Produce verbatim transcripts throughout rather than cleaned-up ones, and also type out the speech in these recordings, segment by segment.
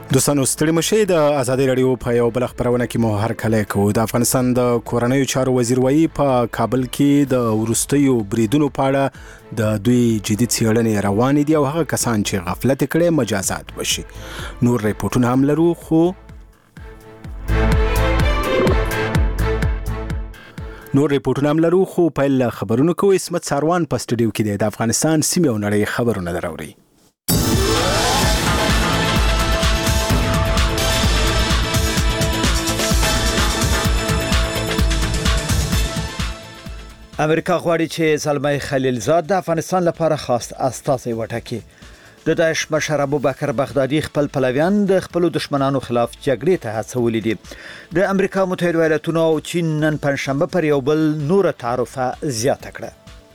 دوستانو ستړي مشئ د ازادي رادیو په یو بل خبرونه کې مو هر کله کو د افغانستان د کورنیو چارو وزیر وایي په کابل کې د ورستیو بریدونو په اړه د دوی جدي څېړنې روانې دي او هغه کسان چې غفلت کړي مجازات وشي. نور ریپورتونه هم لرو خو نور ریپورتونه هم لرو خو په خبرونو کې اسمت ساروان په سټډیو کې د افغانستان سیمه او نړۍ خبرونه دراوړي. امریکا غواړي چې زلمي خلیلزاد د افغانستان لپاره خاص استازی وټاکي. د داعش مشر ابوبکر بغدادي خپل پلویان د خپل دشمنانو خلاف جګړې ته هڅولي دي. د امریکا متحده ایالاتونو او چین نن پنځشنبه پر یو بل نور تعرفه زیاته کړه.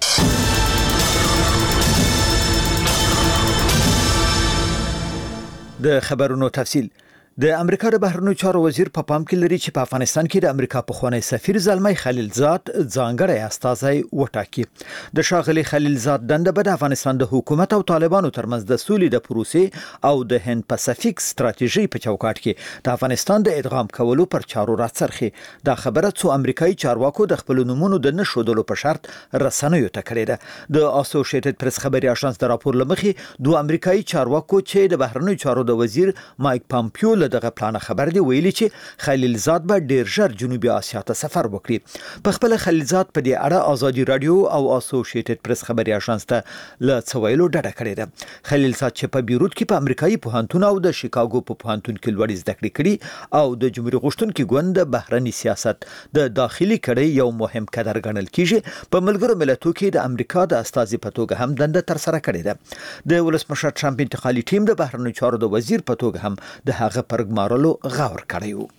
د خبرونو تفصیل. د امریکا د بهرنیو چارو وزیر په پام کې لري چې په افغانستان کې د امریکا پخوانی سفیر زلمي خلیلزاد ځانګړی استازی وټاکي. د شاغلي خلیلزاد دنده به د افغانستان د حکومت او طالبانو ترمنځ د سولې د پروسې او د هند پاسفیک ستراتیژي په چوکاټ کې د افغانستان د ادغام کولو پر چارو راڅرخي. دا خبره څو امریکایي چارواکو د خپل نومونو د نشودلو په شرط رسنیو ته کړې ده. د اسوسییټډ پریس خبري اژانس د راپور لمخې دوه امریکایي چارواکو چې د بهرنیو چارو د وزیر مایک پامپیو دغه پلان خبر دی ویلي چې خلیلزاد به ډیر ژر جنوبي اسیا ته سفر وکړي. په خپل خلیلزاد په دې اړه ازادي رادیو او اسوسییټډ پریس خبري اژانس ته ل څویلو ډډه کړې ده. خلیلزاد چې په بیروت کې په امریکایي پوهنتون او د شیکاګو په پوهنتون کې لوړې زده کړې کړي او د جمهوریت غوښتونکو ګوند د بهرني سیاست د داخلي کړي یو مهم کدر ګڼل کیږي. په ملګرو ملتونو کې د امریکا د استازي په توګه هم دنده تر سره کړې ده. د ولسمشر ټرمپ انتقالي ټیم د بهرنیو چارو د وزیر په توګه هم د هغه پرګمارلو غور کړی و.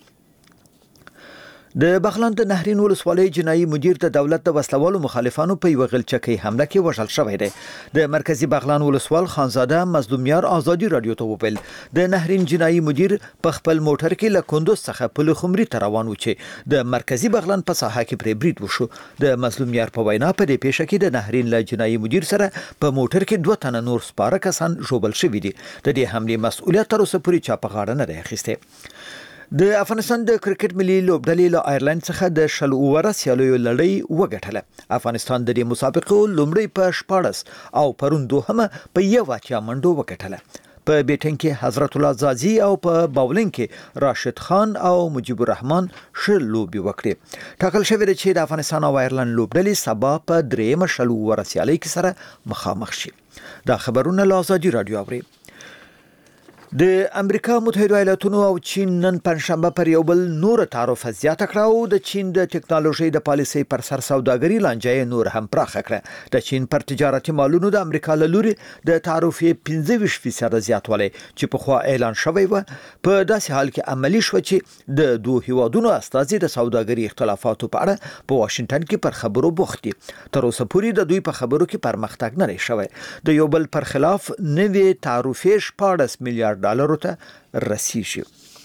د بغلان د نهرین ولسوالۍ جنایي مدیر د دولت د وسلوالو مخالفانو په یو غلچکۍ حمله کې وژل شوی دی. د مرکزی بغلان ولسوال خانزاده مظلومیار ازادي رادیو ته وویل د نهرین جنایي مدیر په خپل موټر کې له کندوز څخه په لخمري ته روان و چې د مرکزی بغلان په ساحه کې پرې برید وشو. د مظلومیار په وینا په دې پیښه کې د نهرین له جنایي مدیر سره په موټر کې دوه تنه نور سپاره کسان ژوبل شوي دي. د دې حملې مسؤلیت تر اوسه پورې چا په غاړه نه دی اخیستی. د افغانستان د کرکټ ملي لوبډلې له آیرلند څخه د شل اووره سیالیو لړۍ وګټله. افغانستان د دې مسابقو لومړی په شپاړس او پرون دوهمه په یو اتیا منډو وګټله. په بیټنګ کې حضرت الله زازي او په باولینګ کې راشد خان او مجيب الرحمن ښه لوبي وکړي. ټاکل شوی دی چې د افغانستان او آیرلند لوبډلې سبا په درېیمه شل اووره سیالۍ کې سره مخامخ شي. دا خبرونه له ازادي رادیو اوري. د امریکا متحده ایالاتونو او چین نن پنځشنبه پر یو بل نور تعرفه زیاته کړه او د چین د ټکنالوژي د پالیسۍ پر سر سوداګري لانجه نور هم پراخه کړه. د چین پر تجارتي مالونو د امریکا له لوري د تعرفې پنځه ویشت فیصد زیاتوالی چې په خوا اعلان شوی و په داسې حال کې عملی شو چې د دوه هیوادونو استازي د سوداګري اختلافاتو په اړه په واشنگټن کې پر خبرو بوخت دي. تر اوسه پورې د دوی په خبرو کې پرمختګ نه شوی. د یو بل پر خلاف نوې تعرفې شپاړس میلیارډ ډالرو ته رسیږي.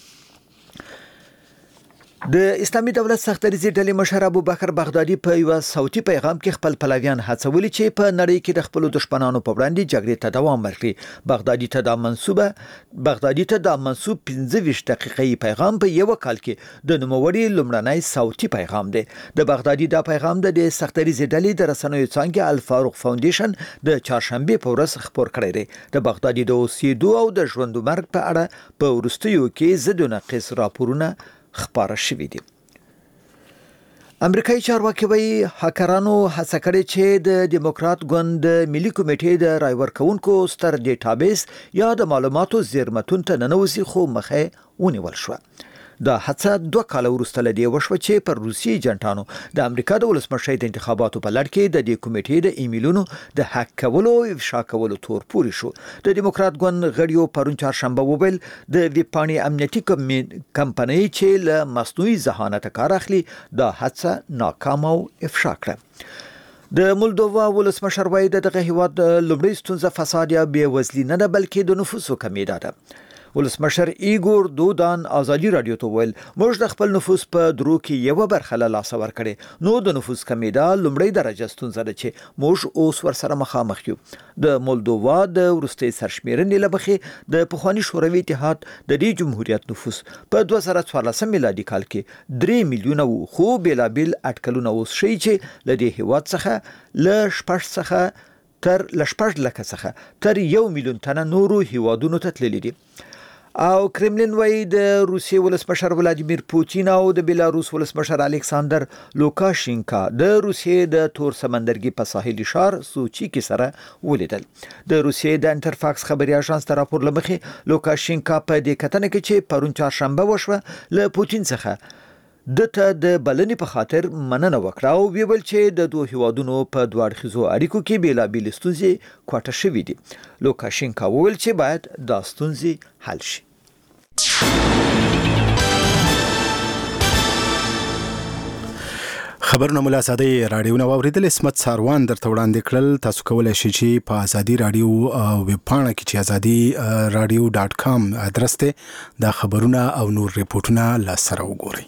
د اسلامي دولت سختدریځي ډلې مشر ابوبکر بغدادي په یو صوتي پیغام کې خپل پلویان هڅولي چې په نړۍ کې د خپل دشمنانو په وړاندې جګړې ته دوام ورکړي. بغدادي ته د منسوبه بغدادي ته د منسوب پنځه ویشت دقیقې پیغام په یو کال کې د نوموړي لومړنی صوتي پیغام دی. د بغدادي دا پیغام د سختدریځي ډلې د رسنیو څانګې الفاروق فاونډیشن د چهارشنبه په ورځ خبر کړی دی. د بغدادي د اوسېدو او د ژوند مرګ په اړه په ورستیو کې زد و نقیص راپورونه خبره شوې دي. امریکایي چارواکي وایي هکرانو هڅه کړې چې د دیموکرات ګوند ملي کمیټې د رای ورکوونکو ستر ډیټابیس یا د معلوماتو زیرمتون ته ننوځي خو مخه ونیول شو. دا هڅه دوه کال وروسته لدی وشو چې پر روسي ایجنټانو د امریکا د ولسمشر د انتخاباتو په لړ کې د دې کمیټې د ایمیلونو د هک کولو او افشا کولو تور پوري شو. د دیموکرات ګوند غړیو پرون چهارشنبه وویل د ویپانی امنیتي کمپنۍ چې له مصنوعي ذهانت کار اخلي دا هڅه ناکام او افشا کړه. د مولدووا ولسمشر وایي دغه هیواد لومړی ستونزه فساد یا بې وزلي نه ده بلکې د نفوسو کمیدا ده. ولسمشر ایګور دودان ازادي رادیو ته ویل موږ د خپل نفوس په درو کې یو برخه له لاس ور کړې نو د نفوس کمیدا لومړی درجه ستونزه ده چې موږ اوس ورسره مخامخ یو. د مولدووا د ورستي سرشمیرنې لبخې د پخوانی شوروي اتحاد د دې جمهوریت نفوس په دوه زره څوارلس میلادي کال کې درې میلیونه وو خو بلابل اټکلونه اوس شي چې ل دې هیواد څخه ل شپږ څخه تر لشپږ لکه څخه تر یو میلیون تنه نورو هیوادونو ته تللي دي. او کرملین وایي د روسیې ولسمشر ولادیمیر پوتین او د بیلاروس ولسمشر الکساندر لوکاشینکا د روسیې د تور سمندرګي په ساحلي ښار سوچي کې سره ولیدل. د روسیې د انټرفاکس خبري اژانس ته راپور لمخې لوکاشینکا په دې کتنه کې چې پرون چهارشنبه وشوه له پوتین څخه دته د بلنې په خاطر مننه وکړه او ویل چې د دوه هیوادونو په دوه اړخیزو اړیکو کې بیلابل ستونزې کوټه شوې دي. لوکاشینکا وویل چې باید دا ستونزې حل شي. خبرونه ملا ساده رادیو نو اوریدل اسمت ساروان درته وړاندې کړل. تاسو کولای شئ چې په ازادي رادیو ویب پاڼه کې چې ازادي رادیو ډاټ کام ادرس ته دا خبرونه او نور ریپورتونه لاسره وګورئ.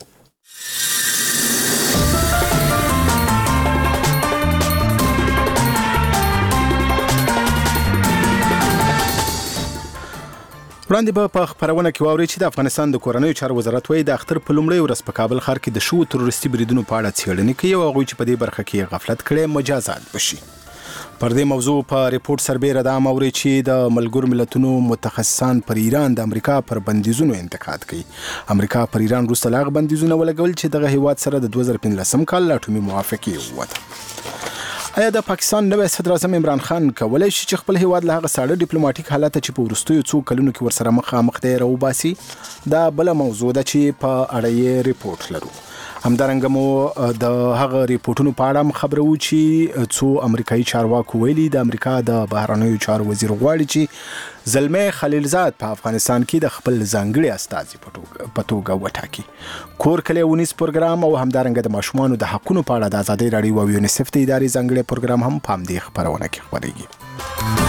وړاندې به په خبرونه کې واوري چې د افغانستان د کورنیو چارو وزارت وایي د اختر په لومړۍ ورځ په کابل ښار کې د شوو تروریستي بریدونو په اړه څېړنې کوي او هغوی چې په دې برخه کې غفلت کړي مجازات بشي. پر دې موضوع په ریپورت سربېره دا موري چې د ملګرو ملتونو متخصصان پر ایران د امریکا پر بندیزونو انتقاد کوي. امریکا پر ایران وروسته لاغ بندیزونه ولګول چې دغه هیواد سره د دوه زره پنځلسم کال لا اټومي موافقه وته. آیا د پاکستان نوی صدر اعظم عمران خان کولای شي چې خپل هیواد له هغه ساړه ډیپلوماټیک حالت چې په وروستیو څو کلونو کې ورسره مخامخ دی راوباسي؟ دا بل موضوع ده چې په اړه یې ریپورت لرو. همدارنګه مو د هغه ریپورتونو په اړه خبرو چې څو امریکایي چارواکو ویلي د امریکا د بهرنیو چارو وزیر غواړي چې زلمه خلیلزاد په افغانستان کې د خپل ځانګړي استازي په توګه وټاکي. کور کلی ونیس پروګرام او همدارنګه د ماشومانو د حقوقو په اړه د ازادي رادیو او یونیسف د ادارې ځانګړي پروګرام هم په دې خبرونه کې خبرېږي.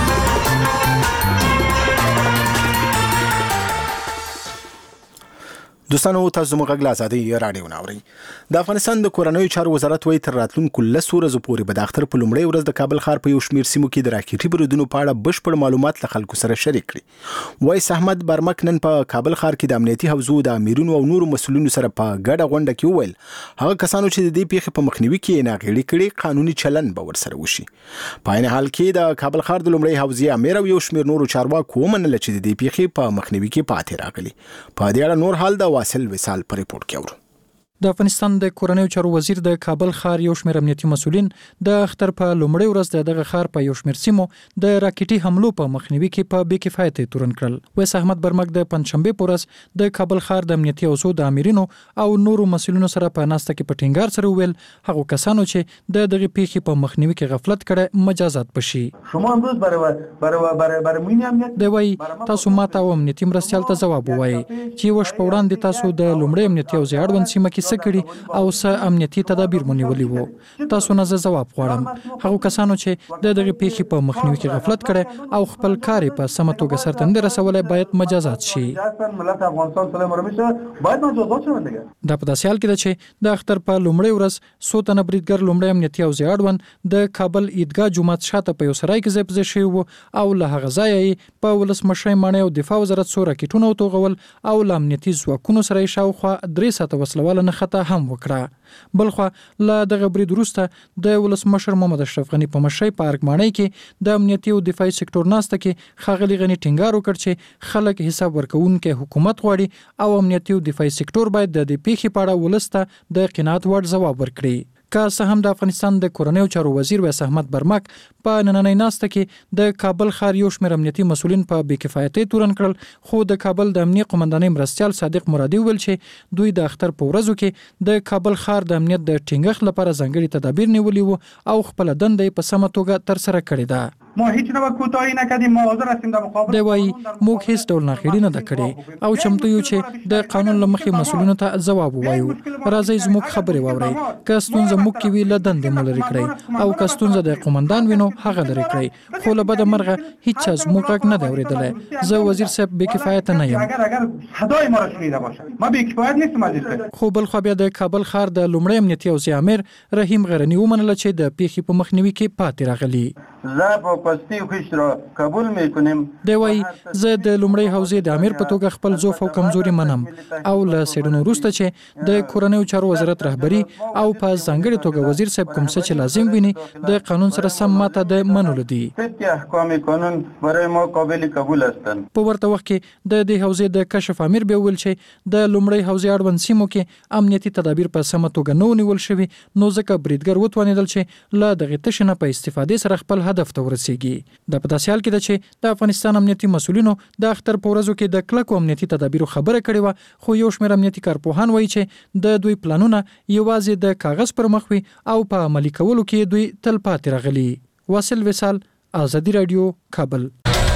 دوستانو تاسو موږ غږ ازادي رادیو ناوري. د افغانستان د کورنیو چارو وزارت وایي تر راتلونکو لس ورځو پورې به د اختر په لومړۍ ورځ د کابل ښار په یو شمېر سیمو کې د راکټي بریدونو په اړه بشپړ معلومات له خلکو سره شریک کړي. وایس احمد برمک نن په کابل ښار کې د امنیتي حوزو د امیرونو او نورو مسؤلینو سره په ګډه غونډه کې وویل هغه کسانو چې د دې پیښې په مخنیوي کې ناغېړي کړي قانوني چلن به ورسره وشي. په عین حال کې د کابل ښار د لومړۍ حوزې امیر او یو شمېر نورو چارواکو ومنله چې د دې پیښې په مخنیوي کې پاتې راغلي. په دې اړه نور حال د واصل وصال پر ریپورت کې اورو. د افغانستان د کورنیو چارو وزیر د کابل ښار یو شمېر امنیتي مسؤلین د اختر په لومړۍ ورځ د دغه ښار په یو شمېر سیمو د راکټي حملو په مخنیوي کې په بې کفایت تورن کړل. ویس احمد برمک د پنځشنبه په ورځ د کابل ښار د امنیتي اوسو د امیرینو او نورو مسؤلینو سره په ناسته کې په ټینګار سره ویل هغه کسانو چې د دغه پیښې په مخنیوي کې غفلت کړي مجازات بشي. شما امروز برای برای برای برای مين امنیت دی وای تاسو ماته او امنیتي مرستيال ته جواب وایي چې وش په وړاندې تاسو د لومړی امنیتي او زیاړون سیمه کې سکړي او څه امنیتي تدابیر مونیولي وو. تاسو نه جواب غواړم هغه کسانو چې د دغه پیښې په مخنیوي کې غفلت کړي او خپل کار په سمه توګه سرته نه رسولای باید مجازات شي. ملت افغانستان سلام رمیشه باید مجازات شي دیگه. د په داسې حال کې چې د اختر په لومړۍ ورځ څو تنه بریدګر لومړی امنیتي او زیاړون د کابل عیدګاه جومات شاته په یو سرای کې ځای په ځای شوي وو او له هغه ځایه په ولسمشر ماڼۍ او دفاع وزارت څو راکټونه وتوغول او له امنیتي ځواکونو سره شاوخوا درې ساعته وسلواله نښته هم وکړه. بلخوا له دغه برید وروسته د ولسمشر محمد اشرف غنی په مشرۍ په ارګمانۍ کې د امنیتي او دفاعي سکتور ناسته کې ښاغلي غنی ټینګار وکړ چې خلک حساب ورکوونکي حکومت غواړي او امنیتي او دفاعي سکتور باید د دې پیښې په اړه ولسته د قناعت وړ ځواب ورکړي. که څه هم د افغانستان د کورنیو چارو وزیر ویس احمد برمک په نننۍ ناسته کې د کابل ښار یو شمېر امنیتي مسؤلین په بې کفایتۍ تورن کړل خو د کابل د امنیت قومندانۍ مرستیال صادق مرادي ویل چې دوی د اختر په ورځو کې د کابل ښار د امنیت د ټینګښت لپاره ځانګړي تدابیر نیولي وو او خپل دنده په سمه توګه ترسره کړې ده. ما هیچ نوع کوتاهی نکردیم، ما حاضر هستیم در مقابل. دی وایي موږ هیڅ ډول ناخېړي نه ده کړې او چمتو یو چې د قانون له مخې مسؤلینو ته ځواب ووایو. راځئ زموږ خبرې واورئ. که ستونزه موږ کې وي له دندې مو لرې کړئ او که ستونزه د قومندان وي نو هغه لرې کړئ. خو له بده مرغه هیچ چا زموږ غږ نه دی اورېدلی. زه وزیر صاحب بېکفایته نه یم. اگر اگر صدای ما را شنیده باشه ما بی‌کفایت نیستیم وزیر صاحب. خو بلخوا بیا د کابل ښار د لومړي امنیتي او امیر رحیم غرني ومنله چې د پیښې په مخنیوي کې پاتې راغلي. زه په پستی خوش را قبول میکنیم. دی وایي زه د لومړی حوزې د امیر په توګه خپل ضعف او کمزوري منم او له څېړنو وروسته چې د کورنیو چارو وزارت رهبري او په ځانګړې توګه وزیر صاحب کوم څه چې لازم ویني د قانون سره سم ماته د منلو دي. احکام قانون برای ما قابل قبول هستند. په ورته وخت کې د دې حوزې د کشف امیر بیا ویل چې د لومړی حوزې اړوند سیمو کې امنیتي تدابیر په سمه توګه نه ونیول شوي نو ځکه بریدګر وتوانېدل چې له دغې تشې نه په استفادې سره خپل هدف ته ورسیږي. د په داسې حال کې ده چې د افغانستان امنیتي مسؤلینو د اختر په ورځو کې د کلکو امنیتي تدابیرو خبره کړې وه خو یو شمېر امنیتي کارپوهان وایي چې د دوی پلانونه یوازې د کاغذ پر مخ وي او په عملي کولو کې دوی تل پاتې راغلي. واصل وصال، آزادي رادیو، کابل.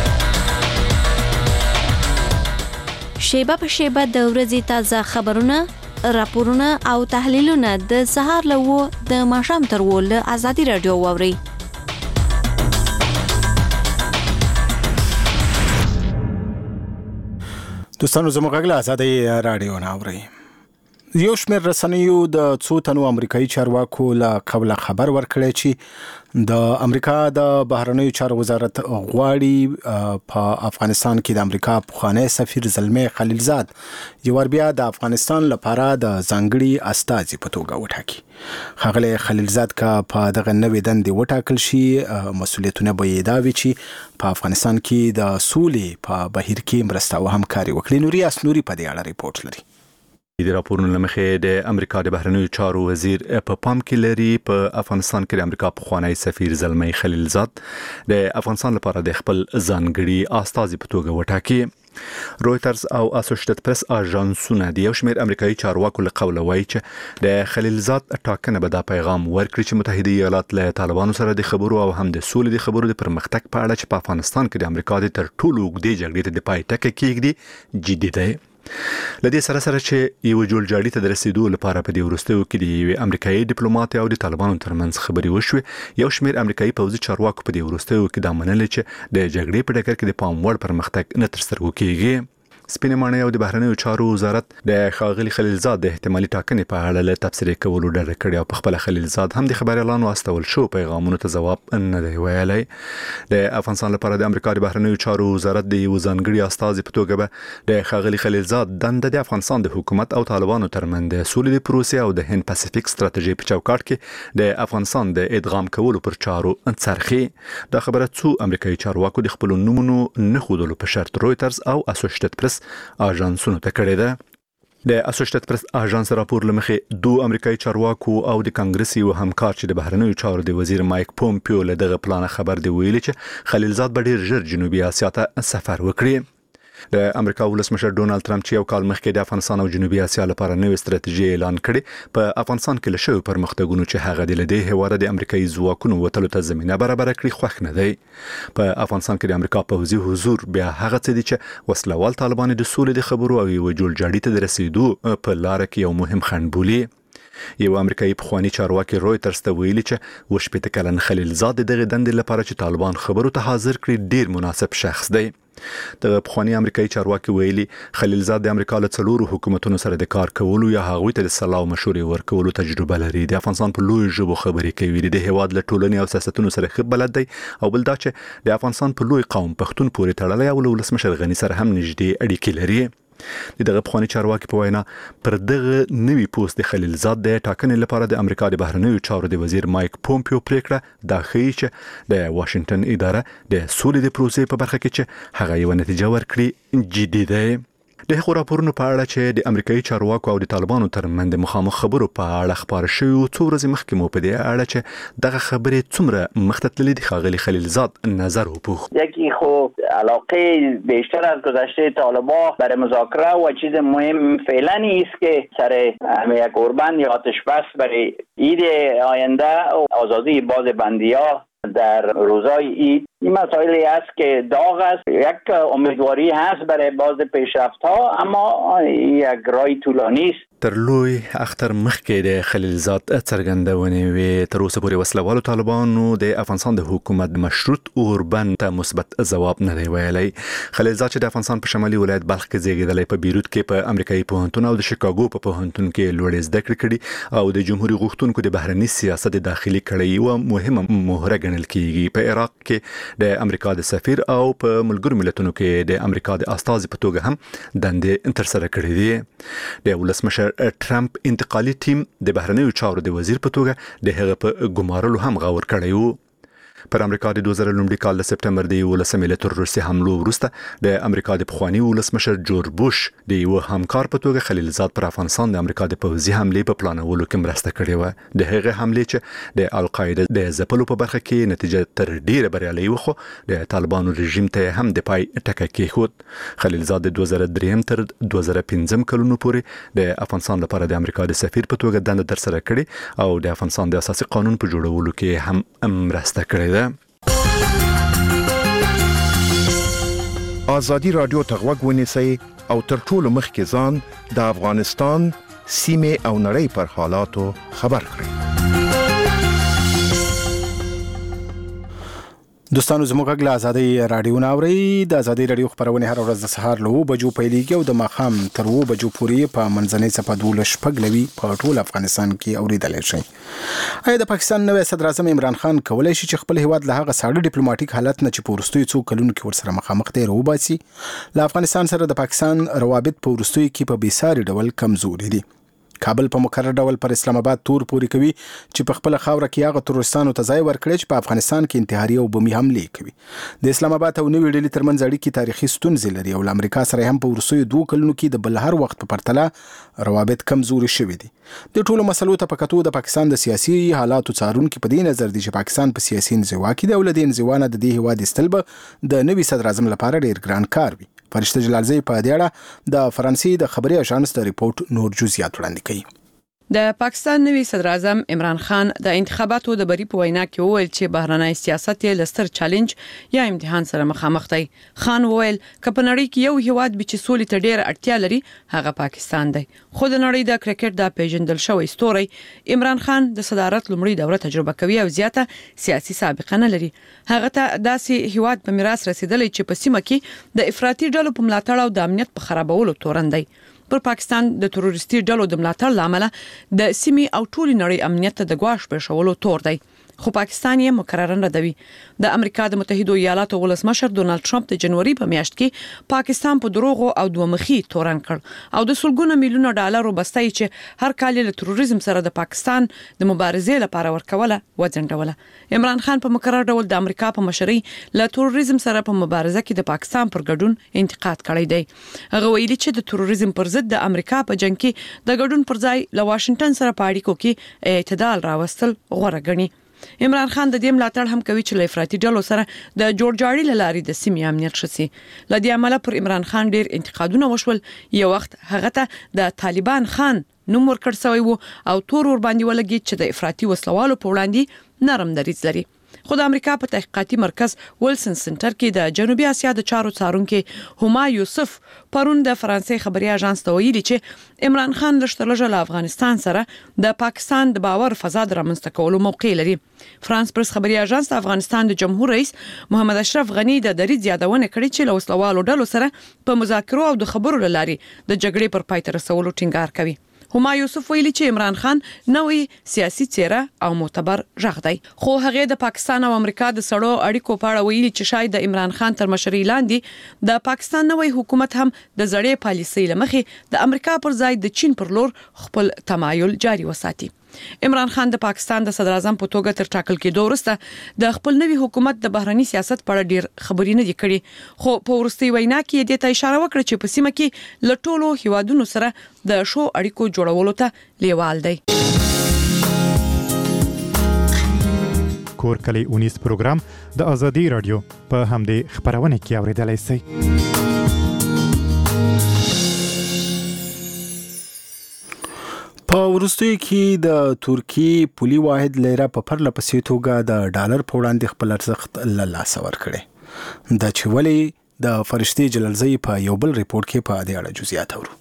شیبه په شیبه د ورځې تازه خبرونه، راپورونه او تحلیلونه د سهار له و د ماښام تر و له آزادي رادیو واورئ. دوستانو زموږ غږ له آزادۍ راډیو نه اورئ. یو شمېر رسنیو د څو تنو امریکایي چارواکو له قبله خبر ورکړی چې د امریکا د بهرنیو چارو وزارت غواړي په افغانستان کې د امریکا پخوانی سفیر زلمی خلیلزاد یو ور بیا د افغانستان لپاره د ځانګړي استازي په توګه وټاکي. ښاغلی خلیلزاد که په دغه نوې دندې وټاکل شي مسؤلیتونه به یې دا وي چې په افغانستان کې د سولې په بهیر کې مرسته او همکاري وکړي. نوري اسنوري په دې اړه ریپورت لري. د راپورونو لمخې د امریکا د بهرنیو چارو وزیر په پام کې لري په افغانستان کې د امریکا پخوانی سفیر زلمی خلیلزاد د افغانستان لپاره د خپل ځانګړي استازي په توګه وټاکي. رویترز او اسوسییټډ پریس اژانسونه د یو شمېر امریکایي چارواکو له قوله وایي چې د خلیلزاد ټاکنه به دا پیغام ورکړي چې متحده ایالات له طالبانو سره د خبرو او هم د سولې د خبرو د پرمختګ په اړه چې په افغانستان کې د امریکا د تر ټولو اوږدې جګړې ته د پای ټکی کېږدي جدي دی. لدې سره سره چې یو جوړجاړي ته د رسیدو لپاره په دې وروستیو کې د یو امریکایي ډیپلوماټ او د طالبانو ترمنځ خبرې وشوې. یو شمېر امریکایي پوځي چارواکو په دې وروستیو کې دا منلې چې د جګړې په ډګر کې د پام وړ پرمختګ نه تر سترګو کېږي. سپینې ماڼۍ او د بهرنیو چارو وزارت د ښاغلي خلیلزاد د احتمالي ټاکنې په اړه له تبصرې کولو ډډه کړې او په خپله خلیلزاد هم د خبریالانو استول شو پیغامونو ته ځواب نه دی ویلی. د افغانستان لپاره د امریکا د بهرنیو چارو وزارت د یو ځانګړي استازي په توګه به د ښاغلي خلیلزاد دنده د افغانستان د حکومت او طالبانو ترمنځ د سولې د پروسې او د هند پاسفیک ستراتیژۍ په چوکاټ کې د افغانستان د ادغام کولو پر چارو څرخي. دا خبره څو امریکایي چارواکو د خپلو نومونو نه ښودلو په شرط رویترز او اسوسییټډ پریس اژانسونو ته کړې ده. د اسوسییټډ پریس اژانس راپور لمخې دوه امریکایي چارواکو او د کانګرس یو همکار چې د بهرنیو چارو د وزیر مایک پومپیو له دغه پلان خبر دی ویلي چې خلیلزاد به ډیر ژر جنوبي اسیا ته سفر وکړي. د امریکا ولسمشر ډونالد ټرمپ چې یو کال مخکې د افغانستان او جنوبي اسیا لپاره نوې ستراتیژي اعلان کړې په افغانستان کې له شویو پرمختګونو چې هغه د لدې هیواده د امریکایي ځواکونو وتلو ته زمینه برابره کړي خوښ نه دی. په افغانستان کې د امریکا پوځي حضور بیا هغه څه دي چې وسلوال طالبان د سولې د خبرو او یو جوړجاړي ته د رسیدو په لار کې یو مهم خنډ بولي. یو امریکایي پخوانی چارواکي رویترز ته ویلي چې وشپېته کلن خلیلزاد دغه دندې لپاره چې طالبان خبرو ته حاضر کړي ډیر مناسب شخص دی. د پخوانی امریکایي چارواکي ویلي خلیلزاد د امریکا له څلورو حکومتونو سره د کار کولو یا هغوی ته د صلاح او مشورې ورکولو تجربه لري. د افغانستان په لوی ژبو خبرې کوي. د هیواد له ټولنې او سیاستونو سره ښه بلد دی او بل دا چې د افغانستان په لوی قوم پښتون پورې تړلی او له ولسمشر غني سره هم نږدې اړیکې لري. د دغه پخوانی چارواکي په وینا پر دغه نوي پوسټ د خلیلزاد د ټاکنې لپاره د امریکا د بهرنیو چارو د وزیر مایک پومپیو پریکړه دا ښیي چې د واشنگټن اداره د سولې د پروسې په برخه کې چې هغه یو نتیجه ورکړي جدي دی. د هغو راپورونو په اړه چې د امریکایي چارواکو او د طالبانو ترمنځ د مخامخ خبرو په اړه خپاره شوي څو ورځې مخکې مو په دې اړه چې دغه خبرې څومره مخته تللې د ښاغلي خلیلزاد نظر وپوښت. یکی خو علاقه بیشتر از گذشته طالبان برای مذاکره و چیز مهم فعلا نیست که سر یک اوربند یا آتش بس برای عید آینده و آزادی باز بندی‌ها در روزهای عید. این مسائلی است که داغ است. یک امیدواری هست برای باز پیشرفت ها، اما یک راه طولانی است. تر لوی اختر مخکې د خلیلزاد څرګندونې وی تر اوسه پورې وسلوالو طالبانو د افغانستان د حکومت مشروط اوربند ته مثبت ځواب نه دی ویلی. خلیلزاد چې د افغانستان په شمالي ولایت بلخ کې زیږیدلی، په بیروت کې په امریکایي پوهنتون او د شیکاګو په پوهنتون کې لوړې زده کړې کړي او د جمهوریت غوښتونکو د بهرني سیاست داخلي کړۍ یوه مهمه مهره ګڼل کیږي. په عراق کې د امریکا د سفیر او په ملګرو ملتونو کې د امریکا د استازي په توګه هم دندې ترسره کړې دي. د ولسمشر ټرمپ انتقالي ټیم د بهرنیو چارو د وزیر په توګه د هغه په ګمارلو هم غور کړی وو. پر امریکا د دوه زره لومړي کال د سپټمبر د یولسمې له تروریستي حملو وروسته د امریکا د پخواني ولسمشر جورج بوش د یو همکار په توګه خلیلزاد پر افغانستان د امریکا د پوځي حملې په پلانولو کې مرسته کړې وه. د هغه حملې چې د القاعده د ځپلو په برخه کې نتیجه تر ډیره بریالۍ وه، خو د طالبانو رژیم ته هم د پای ټکی کېښود. خلیلزاد د دوه زره درې تر دوه زره پنځه کلونو پورې د افغانستان لپاره د امریکا د سفیر په توګه دنده ترسره کړې او د افغانستان د اساسي قانون په جوړولو کې هم مرسته کړې ده. آزادی رادیو ته غوږ ونیسئ او تر ټولو مخکې ځان د افغانستان سیمې او نړۍ پر حالاتو خبر کړئ. دوستانو زموږ غږ له ازادۍ راډیو نه اورئ. د ازادۍ راډیو خپرونې هر ورځ د سهار له اوه بجو پیلېږي او د ماښام تر اوه بجو پورې په منځنۍ څپه دولس شپږ نوي په ټول افغانستان کې اورېدلی شئ. آیا د پاکستان نوی صدر اعظم عمران خان کولی شي چې خپل هیواد له هغه ساړه ډیپلوماټیک حالت نه چې په وروستیو څو کلونو کې ورسره مخامخ دی راوباسي؟ له افغانستان سره د پاکستان روابط په وروستیو کې په بېساري ډول کمزوري دي. کابل په مکرر ډول پر اسلام آباد تور پوري کوي چې په خپل خاوره کې هغه تروریستانو ته ځای ورکړي چې په افغانستان کې انتحاري او بمي حملې کوي. د اسلام آباد او نوې ډیلي ترمنځ اړیکې تاریخي ستونزې لري او له امریکا سره هم په وروستیو دوه کلونو کې د بل هر وخت په پرتله روابط کمزوري شوي دي. د ټولو مسلو ته په کتو د پاکستان د سیاسي حالاتو څارونکي په دې نظر دي چې پاکستان په سیاسي انزوا کې د ولدي انزوا نه د دې هیواد استل به د نوي صدر اعظم لپاره ډیر ګران کار وي. فرشته جلالزی په دې اړه د فرانسې د خبري اژانس د ریپورت نور جزئیات وړاندې کوي. د پاکستان نوی صدر اعظم عمران خان د انتخاباتو د بری په وینا کې وویل چې بهرنی سیاست یې لستر چیلنج یا امتحان سره مخامخ دی. خان وویل ک په نړۍ کې یو هیواد به چې سولې ته ډېر اړتیا لري هغه پاکستان دی. خو د نړۍ د کرکټ د پیژندل شوی ستوري عمران خان د صدارت لومړی دوره تجربه کوي او زیاته سیاسي سابقه نه لري. هغه ته داسې هیواد په میراث رسیدلی چې په سیمه کې د افراطي ډلو په ملاتړ او د امنیت په خرابولو تورن دی. پر پاکستان د تروریستي ډلو د ملاتړ لامل د سیمې او ټولي نړۍ امنیت ته د ګواښ پېښولو تور دی. خو پاکستان یې مکررن ردوي. د امریکا د متحده ایالاتو ولسمشر ډونالد ټرمپ د جنوري په میاشت کې پاکستان په دروغو او دوه مخي تورن کړ او د سلګونه میلیونه ډالرو بستای چې هر کال له تروریزم سره د پاکستان د مبارزې لپاره ورکوله وځنډوله. عمران خان په مکرر ډول د امریکا په مشرۍ له تروریزم سره په مبارزه کې د پاکستان پر ګډون انتقاد کړی دی. هغه ویلي چې د تروریزم پر ضد د امریکا په جنگ کې د ګډون پر ځای له واشنگټن سره په اړیکو کې اعتدال راوستل غوره ګڼي. عمران خان د دې ملاتړ هم کوي چې له افراطي ډلو سره د جوړجاړي لاري د سیمې امنیت شسي. لدې عمله پر عمران خان ډیر انتقادونه وشول. یو وخت هغه ته د طالبان خان نوم ورکړ شوی وو او تور ور باندې ولګي چې د افراطي وسلوالو په وړاندې نرم دریځ لري. خو د امریکا په تحقیقاتي مرکز ویلسن سنټر کې د جنوبي اسیا د چارو څارونکو هما یوسف پرون د فرانسې خبري اژانس ته ویلي چې عمران خان لشتلجه له افغانستان سره د پاکستان د باور فضا درمنځته کولو موقع لري. فرانس پرس خبري اژانس د افغانستان د جمهور رئیس محمد اشرف غنی د دریځ یادونه کړې چې له وسلوالو ډلو سره په مذاکرو او د خبرو لاري د جګړې پر پای ته رسولو ټینګار کوي. هما یوسف ویلي چې عمران خان نوې سیاسي څیره او معتبر ژغ دی. خو هغه د پاکستان او امریکا د سړو اړیکو په اړه ویلي چې شاید د عمران خان تر مشرۍ لاندې د پاکستان نوې حکومت هم د زړې پالیسۍ لمخې د امریکا پر ځای د چین پر لور خپل تمایل جاري وساتي. عمران خان د پاکستان د صدر اعظم په توګه تر ټاکل کېدو وروسته د خپل نوي حکومت د بهرني سیاست په اړه ډیر خبرې نه دي کړې. خو په وروستي وینا کې د ته اشاره وکړه چې په سیمه کې له ټولو هیوادونو سره د شو اړیکو جوړولو ته لیوال دی. کور کلی اونیس پروګرام د ازادي رادیو په همدې خبرونه کې اوریدلای شئ. په په وروستیو کې د ترکی پولي واحد لیره په پرله پسې توګه د ډالر په وړاندې خپل ارزښت له لاسه ورکړی. د چې ولې د فرشتي جلالزی په یو بل ریپورت کې په دې اړه جزئیات اورو.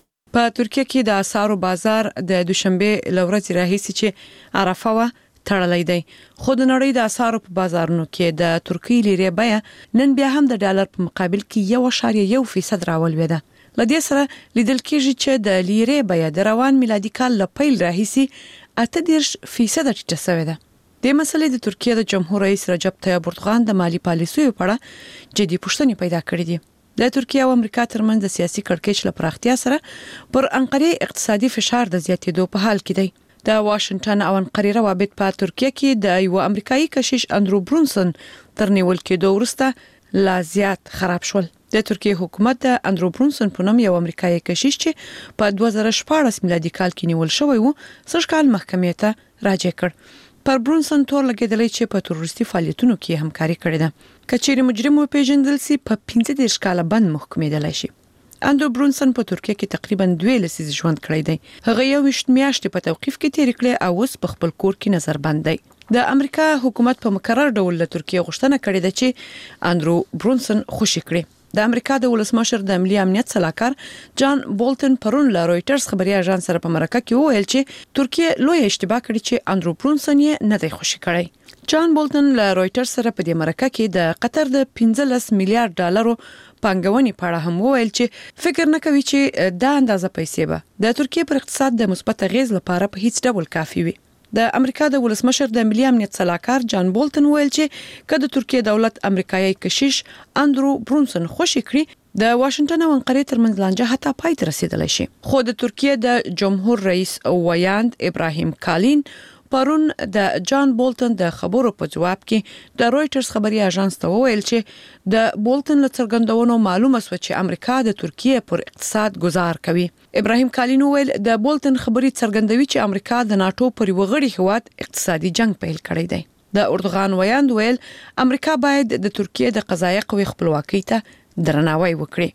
په ترکیه کې د اسعارو بازار د دوشنبه لورځ راهیسي چې عرفه و تړلې دی، خو د نړۍ د اسعارو په بازارونو کې د ترکی لیرې بیه نن بیا هم د ډالر په مقابل کې یو اشاریه یو فیصد راولویده. لدې سره لیدل کېږي چې د لیرې بیه د روان میلادي کال له پیل راهیسي اته دېرش فیصد ټیټه شوې ده. د مسلې د ترکیه د جمهور رئیس رجب طیب اردوغان د مالی پالیسیو په اړه جدي پوښتنې پیدا کړې دي. د ترکیه او امریکا ترمنځ د سیاسي کړکېچ له پراختیا سره پر انقره اقتصادي فشار د زیاتېدو په حال کې دی. د واشنگټن او انقره روابط په ترکیه کې د یو امریکایي کشیش اندرو برونسن تر نیول کېدو وروسته لا زیات خراب شول. د ترکیه حکومت د اندرو برونسن په نوم یو امریکایي کشیش چې په دوه زره شپاړس میلادي کال کې نیول شوی و سږ کال محکمې ته راجع کړ. پر برونسن تور لګیدلی چې په تروریستي فعالیتونو کې همکاري کړې ده. کچېرې مجرم وپېژندل سي په پنځه دېرش کاله بند محکومېدلی شي. اندرو برونسن په ترکیه کې تقریبا دوه لسیز ژوند کړی دی. هغه یو وشت میاشتې په توقیف کې تیر کړې او اوس په خپل کور کې نظر بند دی. د امریکا حکومت په مقرر ډول له ترکیه غوښتنه کړې ده چې اندرو برونسن خوشی کړي. د امریکا د ولسمشر د ملي امنیت سلاکار جان بولتن پرون له رويټرز خبري اژانس سره په مرکه کې وویل چې ترکیه لوی اشتباه کړې چې اندرو برونسن یې نه دی خوشی کړی. جان بولتن له رويټرز سره په دې مرکه کې د قطر د پنځلس میلیارډ ډالرو پانګونې په اړه هم وویل چې فکر نه کوي چې دا اندازه پیسې به د ترکیه پر اقتصاد د مثبت اغیز لپاره په هیڅ ډول کافي وي. د امریکا د ولسمشر د ملي امنیت سلاکار جان بولتن ویل چې کله د ترکیه دولت امریکایي کشیش اندرو برونسن خوشی کړي د واشنگټن او انقره ترمنځ لانجه حتی پای ته رسیدلی شي. خو د ترکیه د جمهور رئیس ویاند ابراهیم کالین پرون د جان بولتن د خبرو په جواب کې د رويټرز خبري اژانس ته وویل چې د بولتن له څرګندونو معلومه شو چې امریکا د ترکیه پر اقتصاد گزار کوي. ابراهیم کالین ویل د بولتن خبري څرګندوي چې امریکا د ناتو پر وغړي هواد اقتصادي جنگ پیل کړی دی. د اردوغان ویاند ویل امریکا باید د ترکیه د قضایي قوې خپلواکۍ ته درناوی وکړي.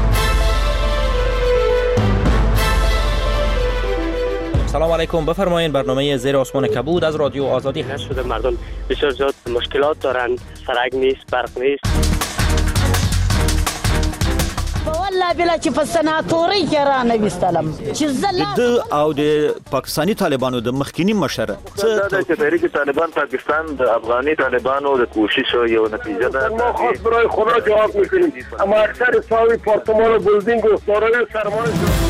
سلام علیکم، بفرمایید. برنامه زیر آسمان کبود از رادیو آزادی هست. شده مردم بسیار زیاد مشکلات دارند، سرک نیست، برق نیست. والله بلا چې په سناتوري کې را نه وستلم چې زله د او د پاکستانی طالبانو د مخکینی مشر څه د تحریک طالبان پاکستان د افغاني طالبانو د کوشش یو نتیجه ده. ما خاص برای خدا جواب میکنیم، اما اکثر ساوی پارتمان و بلدینگ و سارای سرمایه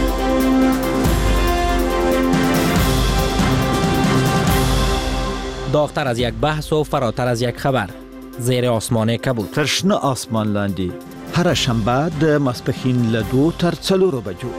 داغتر از یک بحث و فراتر از یک خبر. زیر آسمان کبود. ترشنه آسمان لاندی هر شنبه د ماسپښین له دوه تر څلورو بجو.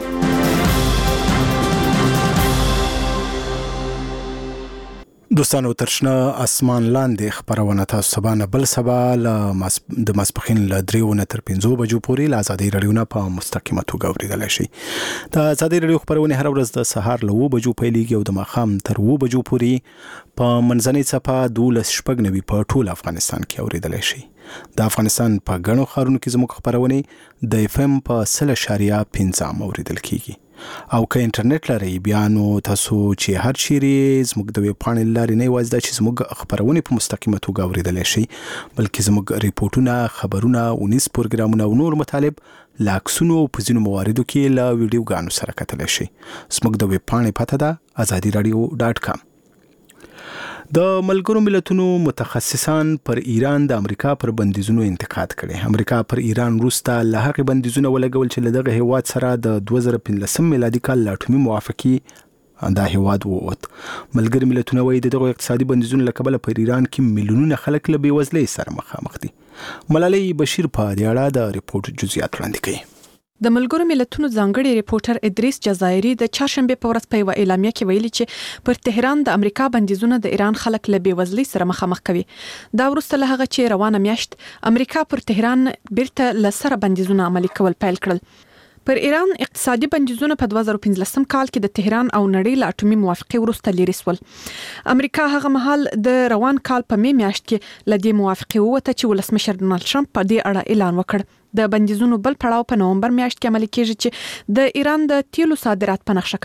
دوستانو، ترشنه اسمان لاندې خبرونه تاسو سبا بل سبا ل د ماسپښین ل دریو نه تر پنځو بجو پورې ل آزادۍ رادیو نه په مستقیمه توګه اوریدلای شي. د آزادۍ رادیو خبرونه هر ورځ د سهار له اوه بجو پیلېږي او د ماښام تر اوه بجو پورې په منځنۍ څپه دولس شپږ نوي په ټول افغانستان کې اوریدلای شي. د افغانستان په ګڼو ښارونو کې زموږ خبرونه د اف ام په سل اشاریه پنځه اوریدل کیږي. او که انټرنیټ لري بیا نو تاسو چې هر چیرې زموږ د ویب پاڼې لارې نه یوازې دا چې زموږ خبرونه په مستقیمه توګه اوریدلای شي، بلکې زموږ ریپورتونه، خبرونه، ونیس پروګرامونه او نور مطالب لاکسونو په ځینو مواردو کې له ویډیوګانو سره کتلی شي. زموږ د ویب پاڼې پته ده ازادي رادیو ډاټ کام. د ملګرو ملتونو متخصصان پر ایران د امریکا پر بندیزونو انتقاد کړي. امریکا پر ایران وروسته له هغې بندیزونه ولګول چې له دغه هیواد سره د دوه زره پنځلسم میلادي کال له اټومي موافقې دا هیواد ووت. ملګري ملتونه وایي د دغو اقتصادي بندیزونو له کبله پر ایران کې میلیونونه خلک له بېوزلۍ سره مخامخ دي. ملالۍ بشیر په دې اړه د ریپورت جزئیات وړاندې کوي. د ملګرو ملتونو ځانګړي ریپورټر ادریس جزایري د چهارشنبه په ورځ په یو اعلامیه کې ویلي چې پر تهران د امریکا بندیزونه د ایران خلک له بېوزلۍ سره مخامخ کوي. دا وروسته له هغه چې روانه میاشت امریکا پر تهران بیرته له سره بندیزونه عملي کول پیل کړل. پر ایران اقتصادي بندیزونه په دوه زره پنځلسم کال کې د تهران او نړۍ له اټومي موافقې وروسته لرې سول. امریکا هغه مهال د روان کال په می میاشت کې له دې موافقې ووته چې ولسمشر ډونالد ټرمپ په دې اړه اعلان وکړ. د بندیزونو بل پړاو په نومبر میاشت کې عملي کیږي چې د ایران د تیلو صادرات په نقشه کوي.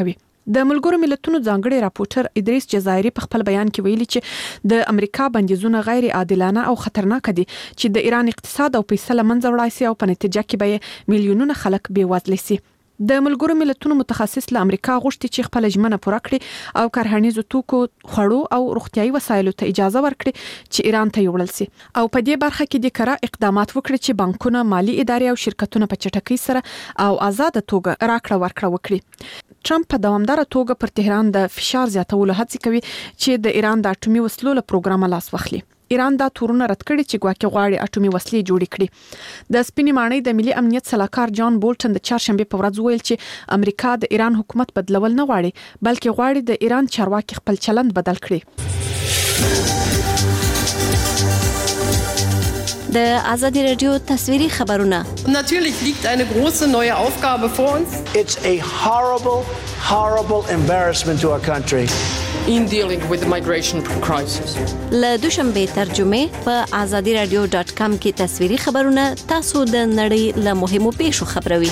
د ملګرو ملتونو ځانګړي راپورټر ادریس جزایری په خپل بیان کې ویلي چې د امریکا بندیزونه غیر عادلانه او خطرناک دي چې د ایران اقتصاد او پیسې لمنځه وړای شي او په نتیجه کې به میلیونونه خلک بې وزله شي. د ملګرو ملتونو متخصص له امریکا غوښتي چې خپل ژمنه پوره کړي او کرهنیزو توکو خوړو او روغتيایي وسایلو ته اجازه ورکړي چې ایران ته یوړل شي او په دې برخه کې د کره اقدامات وکړي چې بانکونه، مالی ادارې او شرکتونه په چټکۍ سره او آزاد توګه راکړه ورکړه وکړي. ټرمپ په دوامدار توګه پر تهران د فشار زیاتولو هڅه کوي چې د ایران د اټومي وسلو له پروګرام لاس واخلي. ایران دا تورونه رد کړي چې ګواکې غواړي اټومي وسلې جوړې کړي. د سپینې ماڼۍ د ملي امنیت سلاکار جان بولټن د چهارشنبه په ورځ ویل چې امریکا د ایران حکومت بدلول نه غواړي بلکې غواړي د ایران چارواکي خپل چلند بدل کړي. د آزادی رادیو تصویری خبرونه. Natürlich liegt eine große neue Aufgabe vor uns. It's a horrible, horrible embarrassment to our country. In dealing with the migration crisis. له دوشنبه ترجمه په آزادی رادیو ډاټ کام کې تصویری خبرونه تاسو د نړۍ له مهمو پیښو خبروي.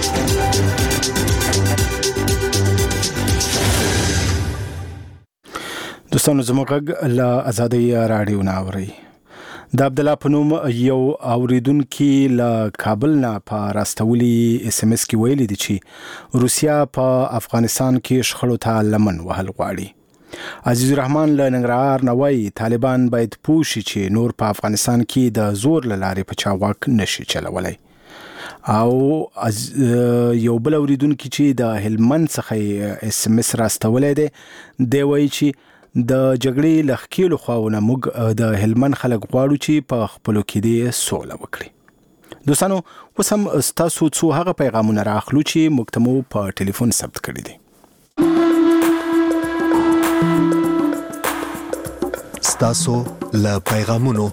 دوستانو زموږ له آزادی رادیو ناوري د عبد الله پنوم یو اوریدونکو له کابل نه په راستولي اس ام اس کې ویلي دي چې روسیا په افغانستان کې شخړو ته لمن وهل غواړي. عزیز الرحمن له ننګرهار نه وایي طالبان باید پوه شي چې نور په افغانستان کې د زور له لارې په چا واک نشي چلولای. او یو بل اوریدونکو چې د هلمند څخه اس ام اس راستولای دی دی وایي چې د جګړې لخکېلو خواونه موږ د هلمند خلک غواړو چې په خپلو کې دې سوله وکړي. دوستانو اوس هم ستاسو څو هغه پیغامونه راخلو چې موږ ته مو په ټلیفون ثبت کړي دي. ستاسو له پیغامونو.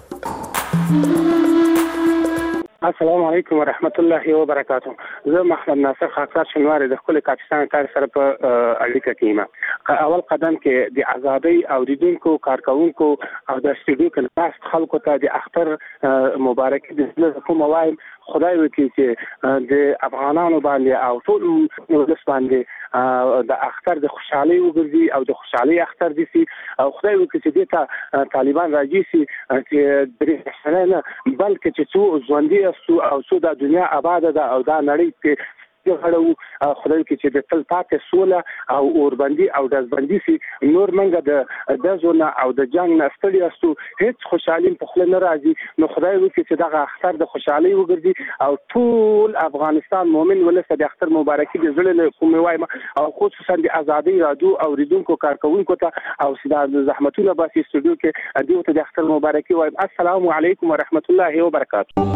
السلام علیکم ورحمت الله وبرکاته. زه محمد ناصر خاکسار شنواری د خپل پاکستان کار سره په اړیکه کې یم. اول قدم کې د ازادۍ اوریدونکو، کارکونکو او د استودیو کې پاس خلکو ته د اختر مبارکي د کوم وایم خدای وکړي چې د افغانانو باندې او ټول ولس باندې د اختر د خوشحالي وګرځي او د خوشحالي اختر دي سي او خدای وکړي چې دته طالبان راځي سي چې درې سنه نه بلکې چې څو ژوندۍ او څو د دنیا آباد ده او دا نړۍ کې غړو خدای کې چې د تل پاتې سوله او اوربندي او دزبندي سي نور منګه د د زونه او د جنگ نه ستړي استو هیڅ خوشحالي په خپل نه راځي. نو خدای وکړي چې دغه اختر د خوشحالي وګرځي او ټول افغانستان مؤمن ولسته د اختر مبارکي د زړه له کومه وایم او خصوصا د ازادي رادیو او ریدونکو کارکونکو ته او د زحمتونو باسي استودیو کې دیو ته د اختر مبارکي وایم. السلام علیکم ورحمت الله وبرکاته.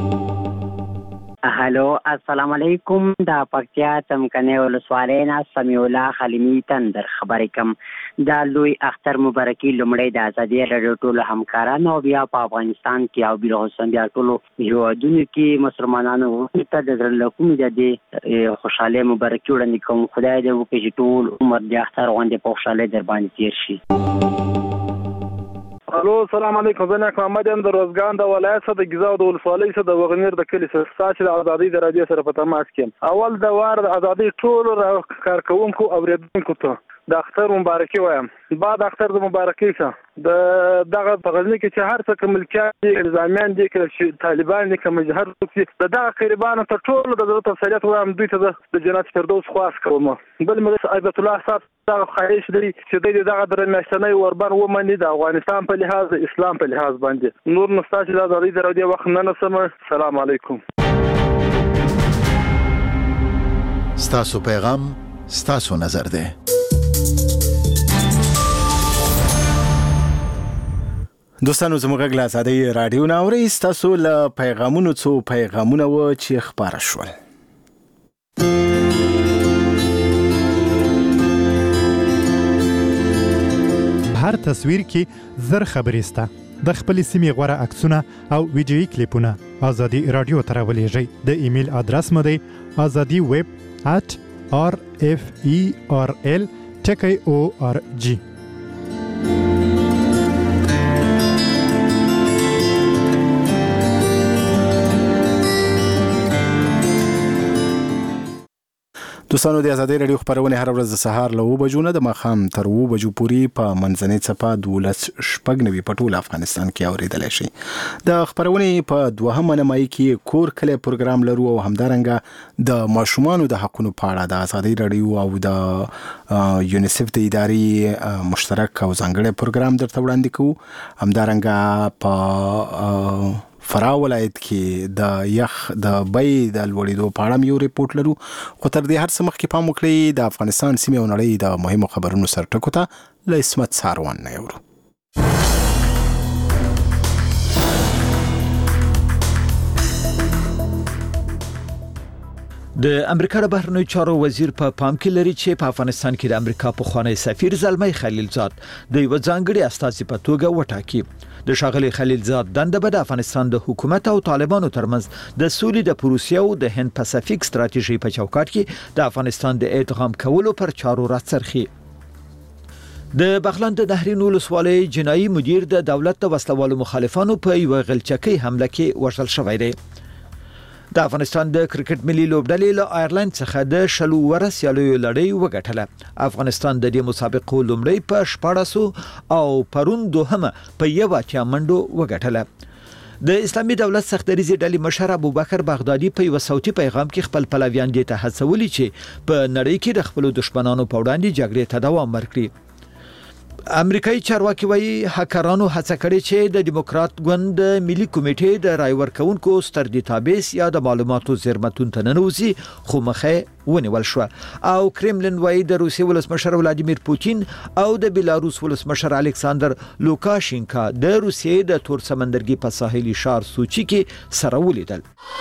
هلو السلام علیکم. دا پکتیا تمکنه ولسوالۍ نه سمیع الله خلیمی تندر خبرې کوم. دا لوی اختر مبارکي لومړی د ازادي رادیو ټولو همکارانو او بیا په افغانستان کې او بیا هم بیا ټولو هیوادونو کې مسلمانانو ته د زړه له کومې د دې خوشحالۍ مبارکي وړاندې کوم. خدای دې وکړي چې ټول عمر د اختر غوندې په خوشحالۍ در باندې تیر شي. الو السلام علیکم. زه نیک محمد یم د روزګان د ولایت څخه د ګیزا د ولسوالۍ څخه د وغنیر د کلي څخه ستاسو د ازادۍ د رادیو سره په تماس کې یم. اول د وار د ازادۍ ټول کارکونکو او ریډونکو ته د اختر مبارکي وایم. بعد اختر د مبارکي څخه د دغه په غزنی کې چې هر څه کوملکیان دي، الزامیان دي، چې طالبان دي، کوم هر څه د دغه قربانو ته ټول د ضرورت تفصیلات وایم. دوی ته د جنت فردوس خواست کوم. بل مې ایبت الله صاحب دغه خواهش لري چې دغه د میاشتنۍ وربان ومني د افغانستان په لحاظ د اسلام په لحاظ باندې. نور نو ستاسو د ازادۍ د رادیو وخت نه نسم. السلام علیکم. ستاسو پیغام ستاسو نظر ده. دوستانو زموږ له آزادۍ رادیو ناوري ستاسو له پیغامونو څو پیغامونه و چې خبره شول. هر تصویر کې زر خبرې سته. د خپل سیمې غوره عکسونه او ویډیویي کلیپونه آزادي رادیو ته راولېږئ. د ایمیل ادرس مو دی azadi web at r f e r l ټکی او ار جی. دوستانو د ازادي رادیو خبرونه هر ورځ د سهار له اوه بجو نه د ماښام تر اوه بجو پورې په منځنۍ څپه دولس شپږ نوي په ټول افغانستان کې اوریدلی شي. د خبرونې په دوهمه نیمایي کې کور کلی پروګرام لرو او همدارنګه د ماشومانو د حقونو په اړه د ازادي رادیو او د یونیسف د ادارې مشترک او ځانګړی پروګرام درته وړاندې کوو. همدارنګه په فراه ولایت کې د یخ د بیې د لوړېدو په اړه یو ریپورت لرو. خو تر دې هر څه مخکې پام وکړئ د افغانستان سیمې او نړۍ د مهمو خبرونو سرټکو ته له عصمت ساروان نه یورو. د امریکا د بهرنیو چارو وزیر په پا پام کې لري چې په افغانستان کې د امریکا پخوانی سفیر زلمی خلیلزاد د یو ځانګړي استازي په توګه وټاکي. د ښاغلي خلیلزاد دنده به د افغانستان د حکومت او طالبانو ترمنځ د سولې د پروسې او د هند پاسفیک ستراتیژي په چوکاټ کې د افغانستان د ادغام کولو پر چارو راڅرخي. د بغلان د نهرین ولسوالۍ جنایي مدیر د دولت د وسلوالو مخالفانو په یو غلچکۍ حمله کې وژل شوی دی. د افغانستان د کرکټ ملي لوبډلې له آیرلند څخه د شلو ورسیالیو لړۍ وګټله. افغانستان د دې مسابقو لومړی په شپاړسو او پرون دوهمه په یو اتیا منډو وګټله. د اسلامي دولت سختدریزې ډلې مشر ابوبکر بغدادي په یو صوتي پیغام کې خپل پلویان دې ته هڅولي چې په نړۍ کې د خپل دشمنانو په وړاندې جګړې ته دوام ورکړي. امریکایي چارواکي وایي هکرانو هڅه کړې چې د دیموکرات ګوند ملي کمیټې د رای ورکونکو ستر ډیټابیس یا د معلوماتو زیرمتون ته ننوځي، خو مخه ونیول شو. او کرملین وایي د روسیې ولسمشر ولادیمیر پوتین او د بیلاروس ولسمشر الکساندر لوکاشینکا د روسیې د تور سمندرګي په ساحلي ښار سوچي کې سره ولیدل.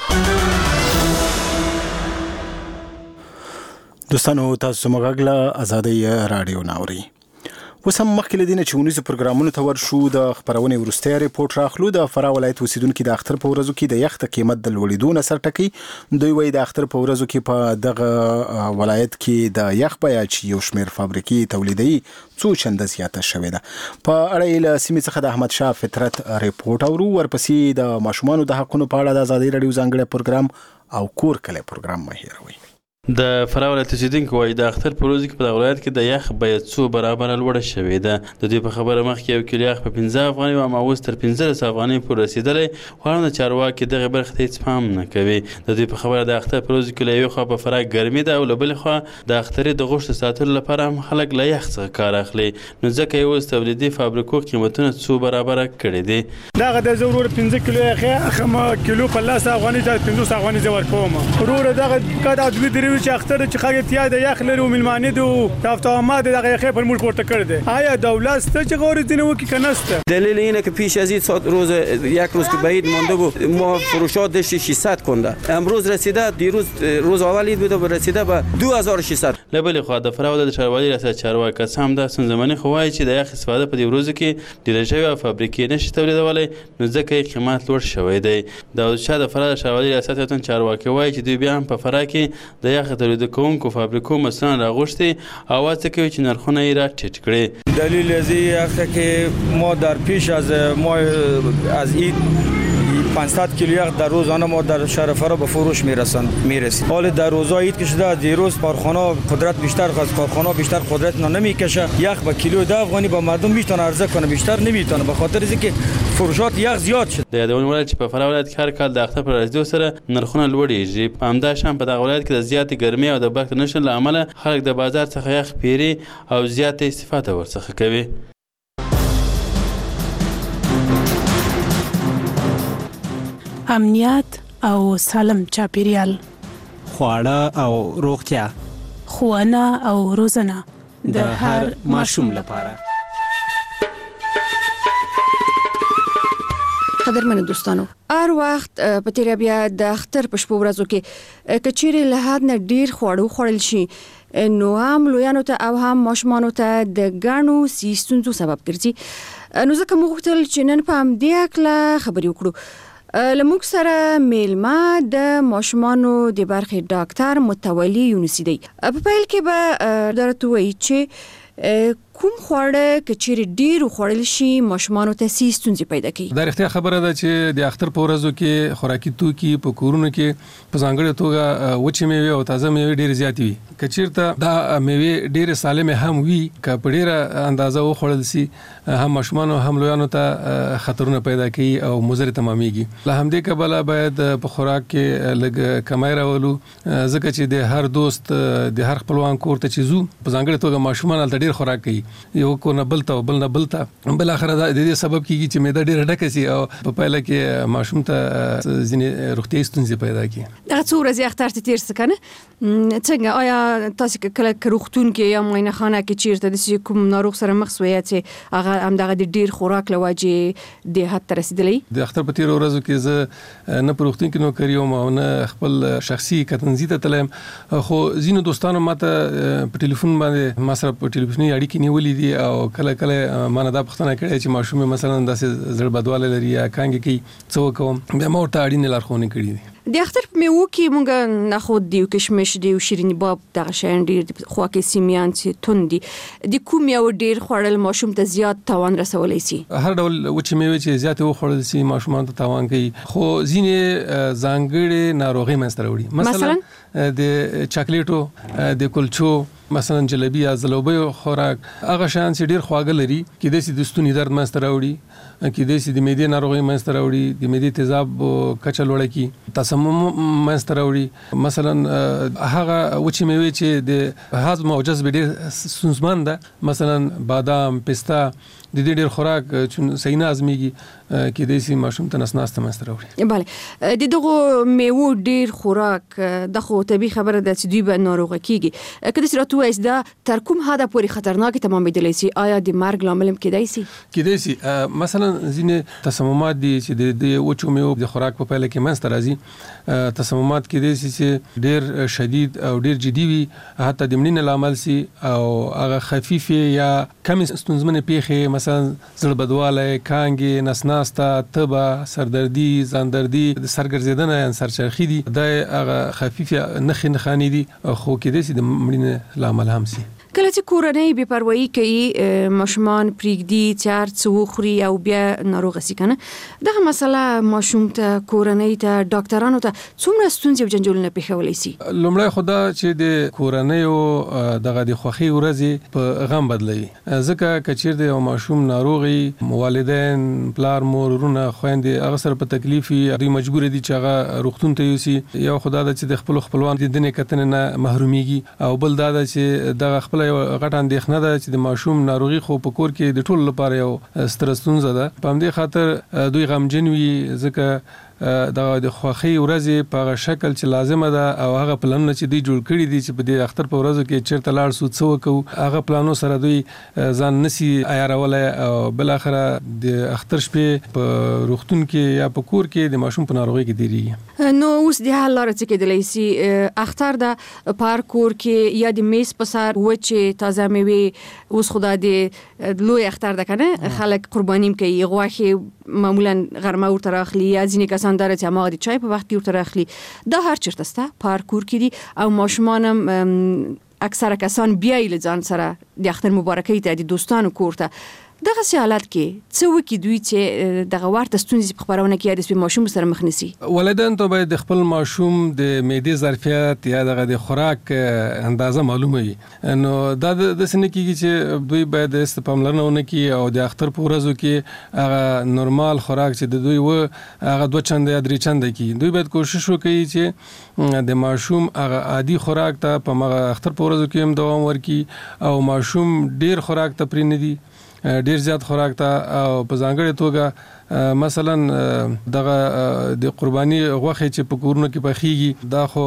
دوستانو تاسو موږ له ازادي رادیو ناوري. اوس هم مخکې له دې نه چې ونیزو پروګرامونو ته ورشو د خبرونې وروستی ریپورټ راخلو. د فراه ولایت اوسیدونکي د اختر په ورځو کې د یخ د قیمت د لوړېدو نه سر ټکوي. دوی وایي د اختر په ورځو کې په دغه ولایت کې د یخ بیه چې یو شمېر فابریکې تولیدوي څو چنده زیاته شوې ده. په اړه یې له سیمې څخه د احمد شاه فطرت ریپورټ اورو. ورپسې د ماشومانو د حقونو په اړه د ازادي رادیو ځانګړی پروګرام او کور کلی پروګرام مه هېروئ. د فراه ولایت اوسیدونکو وایي د اختر په ورځو کې په دغه ولایت کې د یخ بیه څو برابره لوړه شوې ده. د دوی په خبره مخکې یو کیلو یخ په پنځه افغانۍ و، اما اوس تر پنځلس افغانۍ پورې رسېدلی، خو هم د چارواکي دغې برخې ته هېڅ پام نه کوي. د دوی په خبره د اختر په ورځو کې له یوې خوا په فراه ګرمي ده او له بلې خوا د اخترې د غوښتو ساتلو لپاره هم خلک له یخ څخه کار اخلي، نو ځکه یې اوس تولیدي فابریکو قیمتونه څو برابره کړي دي. دغه د زه ورور پنځه کیلو یخ اخم کیلو په لس افغانۍ ته پنځوس افغانۍ زه ورکوم. ورور دغه کدا دوی درې چې اختر چې اتیا د یخ لري او ملمانه دو تافتامات دغه یخ پر مول پورته کړ دي. آیا دولت ست چې غوړ دینه وکي کنسته؟ دلیل اینه که پیش از این روز یک روز که بعید مونده بود ما فروشات داشت ششصد کنده، امروز رسیده دیروز روز اول عید بود رسیده به دو هزار و ششصد. لبل خو د فراه د چارواکي ریاست چارواکي قسم ده سن زماني خوای چې د یخ استفاده په دې ورځو کې ډیره شوی او فابریکې نشي تولیدولای، نو ځکه یې قیمت لوړ شوی دی. د شاه د فراه چارواکي ریاست چارواکي وایي چې دوی بیا هم په فراه کې د یخ تولید کوونکو فابریکو مثلا راغوشتي او هڅه کوي چې نرخونه یې را ټیټ کړي. دلیل از این است که ما در پیش از ما از عید پانصد کیلو یخ در روزانه ما در شهر فراه به فروش میرسند میرسید. حال در روزهای عید که شده دیروز کارخانه قدرت بیشتر از کارخانه بیشتر قدرت نمیکشه، یخ به کیلو ده افغانی به مردم میتونه عرضه کنه، بیشتر نمیتونه به خاطر اینکه فروشات یخ زیاد شد. د یادونه ولایت چې په فراه ولایت کې هر کال د اختر پر ورځ سره نرخونه لوړیږي. په همداش هم په دغه ولایت کې د زیاتې ګرمۍ او د برق نشتون له امله خلک د بازار څخه یخ پیري او زیاته استفاده ورڅخه کوي. امنیت او سالم چاپیریال، خواړه او روغتیا، ښوونه او روزنه د هر ماشوم لپاره. قدرمن دوستانو، هر وخت په تیر بیا د اختر په شپو ورځو کې کچېرې له حد نه ډیر خواړه خوړل شي، نو هم لویانو ته او هم ماشومانو ته د ګڼو ستونزو سبب ګرځي. نو ځکه موږ غوښتل چې نن په همدې هکله خبرې وکړو. له موږ سره میلمه د ماشومانو د برخې ډاکټر متولي یونسي دی. په پیل کې به درته وایي چې کوم خواړه که چیرې ډیر خوړل شي ماشومان ته سي ستونزې پیدا کوي؟ دا رښتیا خبره ده چې د اختر په ورځو کې خوراکي توکي په کورونو کې په ځانګړې توګه وچې میوې او تازه میوې ډېرې زیاتې وي. که چیرته دا میوې ډېرې سالمې هم وي که په ډېره اندازه وخوړل سي هم ماشومانو هم لویانو ته خطرونه پیدا کوي او مضر تمامېږي. له همدې کبله باید په خوراک کې لږ کمای راولو ځکه چې د هر دوست د هر خپلوان کور ته چې ځو په ځانګړې توګه ماشومان هلته ډېر خوراک کوي، یو کور نه بل ته او بل نه بل ته، بالاخره د دې سبب کېږي چې معده ډېره ډکه سي او په پایله کې ماشوم ته ځینې روغتیایي ستونزې پیدا کړي. دغه څو ورځې اختر ته تېر څه کنه څنګه آیا تاسو کله که روغتون کې یا معاینه خانه کې چیرته د کوم ناروغ سره مخ شوی چې هغه هم دغه د ډیر خوراک له وجې د حد ته رسیدلی؟ د اختر په تېرو ورځو کې زه نه په روغتون کې نوکري وم او نه خپل شخصي کتنځي ته تلم، خو ځینو دوستانو ماته په ټلیفون باندې ما سره په ټلیفوني اړیکې نیولې دي او کله کله ما نه دا پوښتنه کړې چې ماشوم مثلا داسې زړه بدواله لري یا کانګې کوي څه وکړم، بیا ما ورته اړینې لارښوونې کړې دي. د اختر په میوو کې مونږ نخود دی او کشمش دی او شیریني باب دغه شیان ډیر دي، خواږه سیمیان چې توند دي. د کوم یو ډیر خوړل ماشوم ته زیات تاوان رسولی سي؟ هر ډول وچې میوې چې زیات وخوړل سي ماشومان ته تاوان کوي، خو ځینې ځانګړې ناروغۍ منځته راوړي. مثلا د چاکلیټو، د کلچو، مثلا جلبي یا زلوبیو خوراک، هغه شیان چې ډیر خواږه لري کېدای سي د ستوني درد منځته راوړي، کېدای سي د معدې ناروغۍ منځته راوړي، د معدې تیزاب کچه لوړه کړي، تسمم منځته راوړي. مثلا هغه وچې میوې چې د هضم او جذب ډیر ستونزمن ده، مثلا بادام، پستا، د دې ډیر خوراک چې صحیح نه هضمېږي کېدای سي ماشوم ته نسناسته منځته راوړي. بله، د دغو میوو ډیر خوراک د خو طبیعي خبره ده چې دوی به ناروغه کېږي. که داسې راته ووایاست دا تر کوم حده پورې خطرناکې تمامېدلی سي؟ آیا د مرګ لامل هم کېدای سي؟ کېدای سي. مثلا ځینې تسممات دي چې د وچو میوو د خوراک په پایله کې منځته راځي. تسممات کېدای سي چې ډیر شدید او ډیر جدي وي، حتی د مړینې لامل سي او هغه خفیفې یا کمې ستونزمنې پیښې مثلا زړه بدوالی، کانګې، نسناسته، تبه، سردردي، ځاندردي، د سر ګرځېدنه یا سرچرخي دي، دا هغه خفیفې نښې نښانې دي، خو کېدای سي د مړینې لامل هم سي. کله چې کورنۍ بې پروايي کوي، ماشومان پرېږدي چې هر څه وخوري او بیا ناروغه سي کنه، دغه مسله ماشوم ته، کورنۍ ته، ډاکټرانو ته څومره ستونزې او جنجالونه پېښولی سي؟ لومړی خو دا چې د کورنیو دغه د خوښۍ ورځې په غم بدلوي، ځکه که چیرته یو ماشوم ناروغي، والدین، پلار، مور، ورونه، خویندې هغه سره په تکلیف وي، دوی مجبور دي چې هغه روغتون ته یوسي. یو خو دا ده چې د خپلو خپلوانو د لیدنې کتنې نه محرومیږي، او بل دا ده چې دغه خپله یو غټه اندېښنه ده چې د ماشوم ناروغي خو په کور کې د ټولو لپاره یو ستره ستونزه ده. په همدې خاطر دوی غمجن وي، ځکه د خوښۍ ورځې په هغه شکل چې لازمه ده او هغه پلانونه چې دوی جوړ کړي دي چې په دې اختر په ورځو کې چیرته لاړ سو څه وکړو، هغه پلانو سره دوی ځان نسی عیارولی او بالاخره د اختر شپې په روغتون کې یا په کور کې د ماشوم په ناروغۍ کې تېرېږي. نو اوس د حل لاره څه کېدلی سي؟ اختر ده په هر کور کې یا د میز په سر وچې تازه میوې، اوس خو دا د لوی اختر ده کنه، خلک قرباني کوي، غوښې معمولا غرمه ورته راخلي یا ځینې کسان داره چې هماغه د چای په وخت کې ورته راخلي. دا هر چېرته سته، په هر کور کې دي او ماشومان هم اکثره کسان بیایي له ځان سره د اختر مبارکۍ ته، د دوستانو کور ته. دغه سي حالت کې څه وکړي دوی چې دغه ورته ستونزې په خپرونه کې یا د ماشوم سره مخ نشي؟ والدین ته باید د خپل ماشوم د معدې ظرفیت یا دغه د خوراک اندازه معلومه وي. نو دا داسې نه کېږي چې دوی باید هېڅ پاملرنه ونه کړي او د اختر په ورځو کې هغه نورمال خوراک چې د دوی و هغه دوه چنده یا درې چنده کړي. دوی باید کوشش وکړي چې د ماشوم هغه عادي خوراک ته په هغه اختر په ورځو کې هم دوام ورکړي او ماشوم ډیر خوراک ته پرېنږدي، ډیر زیات خوراک ته، او په ځانګړې توګه مثلا دغه د قرباني غوښې چې په کورونو کې پخېږي دا خو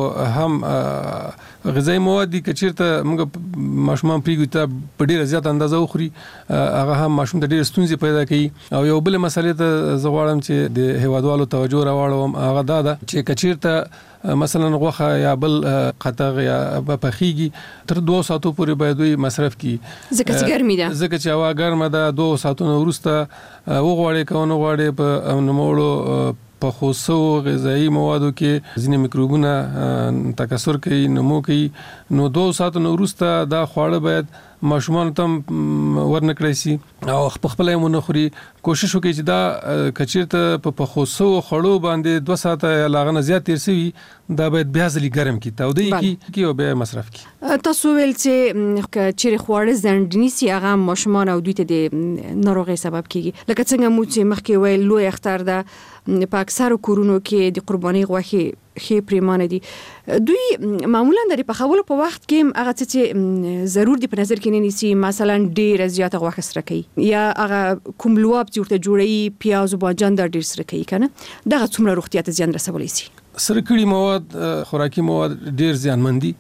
هم غذایي مواد دي، که چېرته موږ ماشومان پرېږدو ته په ډېره زیاته اندازه وخوري هغه هم ماشوم ته ډېرې ستونزې پیدا کوي. او یو بلې مسلې ته زه غواړم چې د هیوادوالو توجه راواړوم، هغه دا ده چې که چېرته مثلا غوښه یا بل قطغ یا پخېږي تر دوه ساعتو پورې باید دوی مصرف کړي، ځکه چې ګرمي ده، ځکه چې هوا ګرمه ده. دوه ساعتونو وروسته وغواړي که ونه غواړي په نوموړو په خوسو غذایي موادو کې ځینې میکروبونه تکثر کوي، نمو کوي. نو دوه ساعتونو وروسته دا خواړه باید ماشومان ته ورنکړی سي او خپل یې مونږ خوري. کوشش وکړي چې دا کچیرته په پخوسو خړو باندې دوه ساعته یا لاغه نه زیات تیر سي دا باید بیا ځلې ګرم کی تودې کی کی او بیا مصرف کی. تاسو ویل چې کچیر خواړه زندنی سي هغه ماشومان او دوی ته د ناروغي سبب کیږي. لکه څنګه مو چې مخکې ویل لوی اختر ده په اکثر کورونو کې د قرباني غوښې خې پریمانه دي. دوی معمولا د پخولو په وخت کې هغه چې ضرور دی په نظر کې نه نیسي مثلا ډیر زیاته غوښه سره کوي یا هغه کوم لواب چې ورته جوړي پیاز او باجان د ډیر سره کوي کنه دغه څومره روغتیا ته زیان رسولی سي. سرکړي مواد خوراکي مواد ډیر زیانمن دي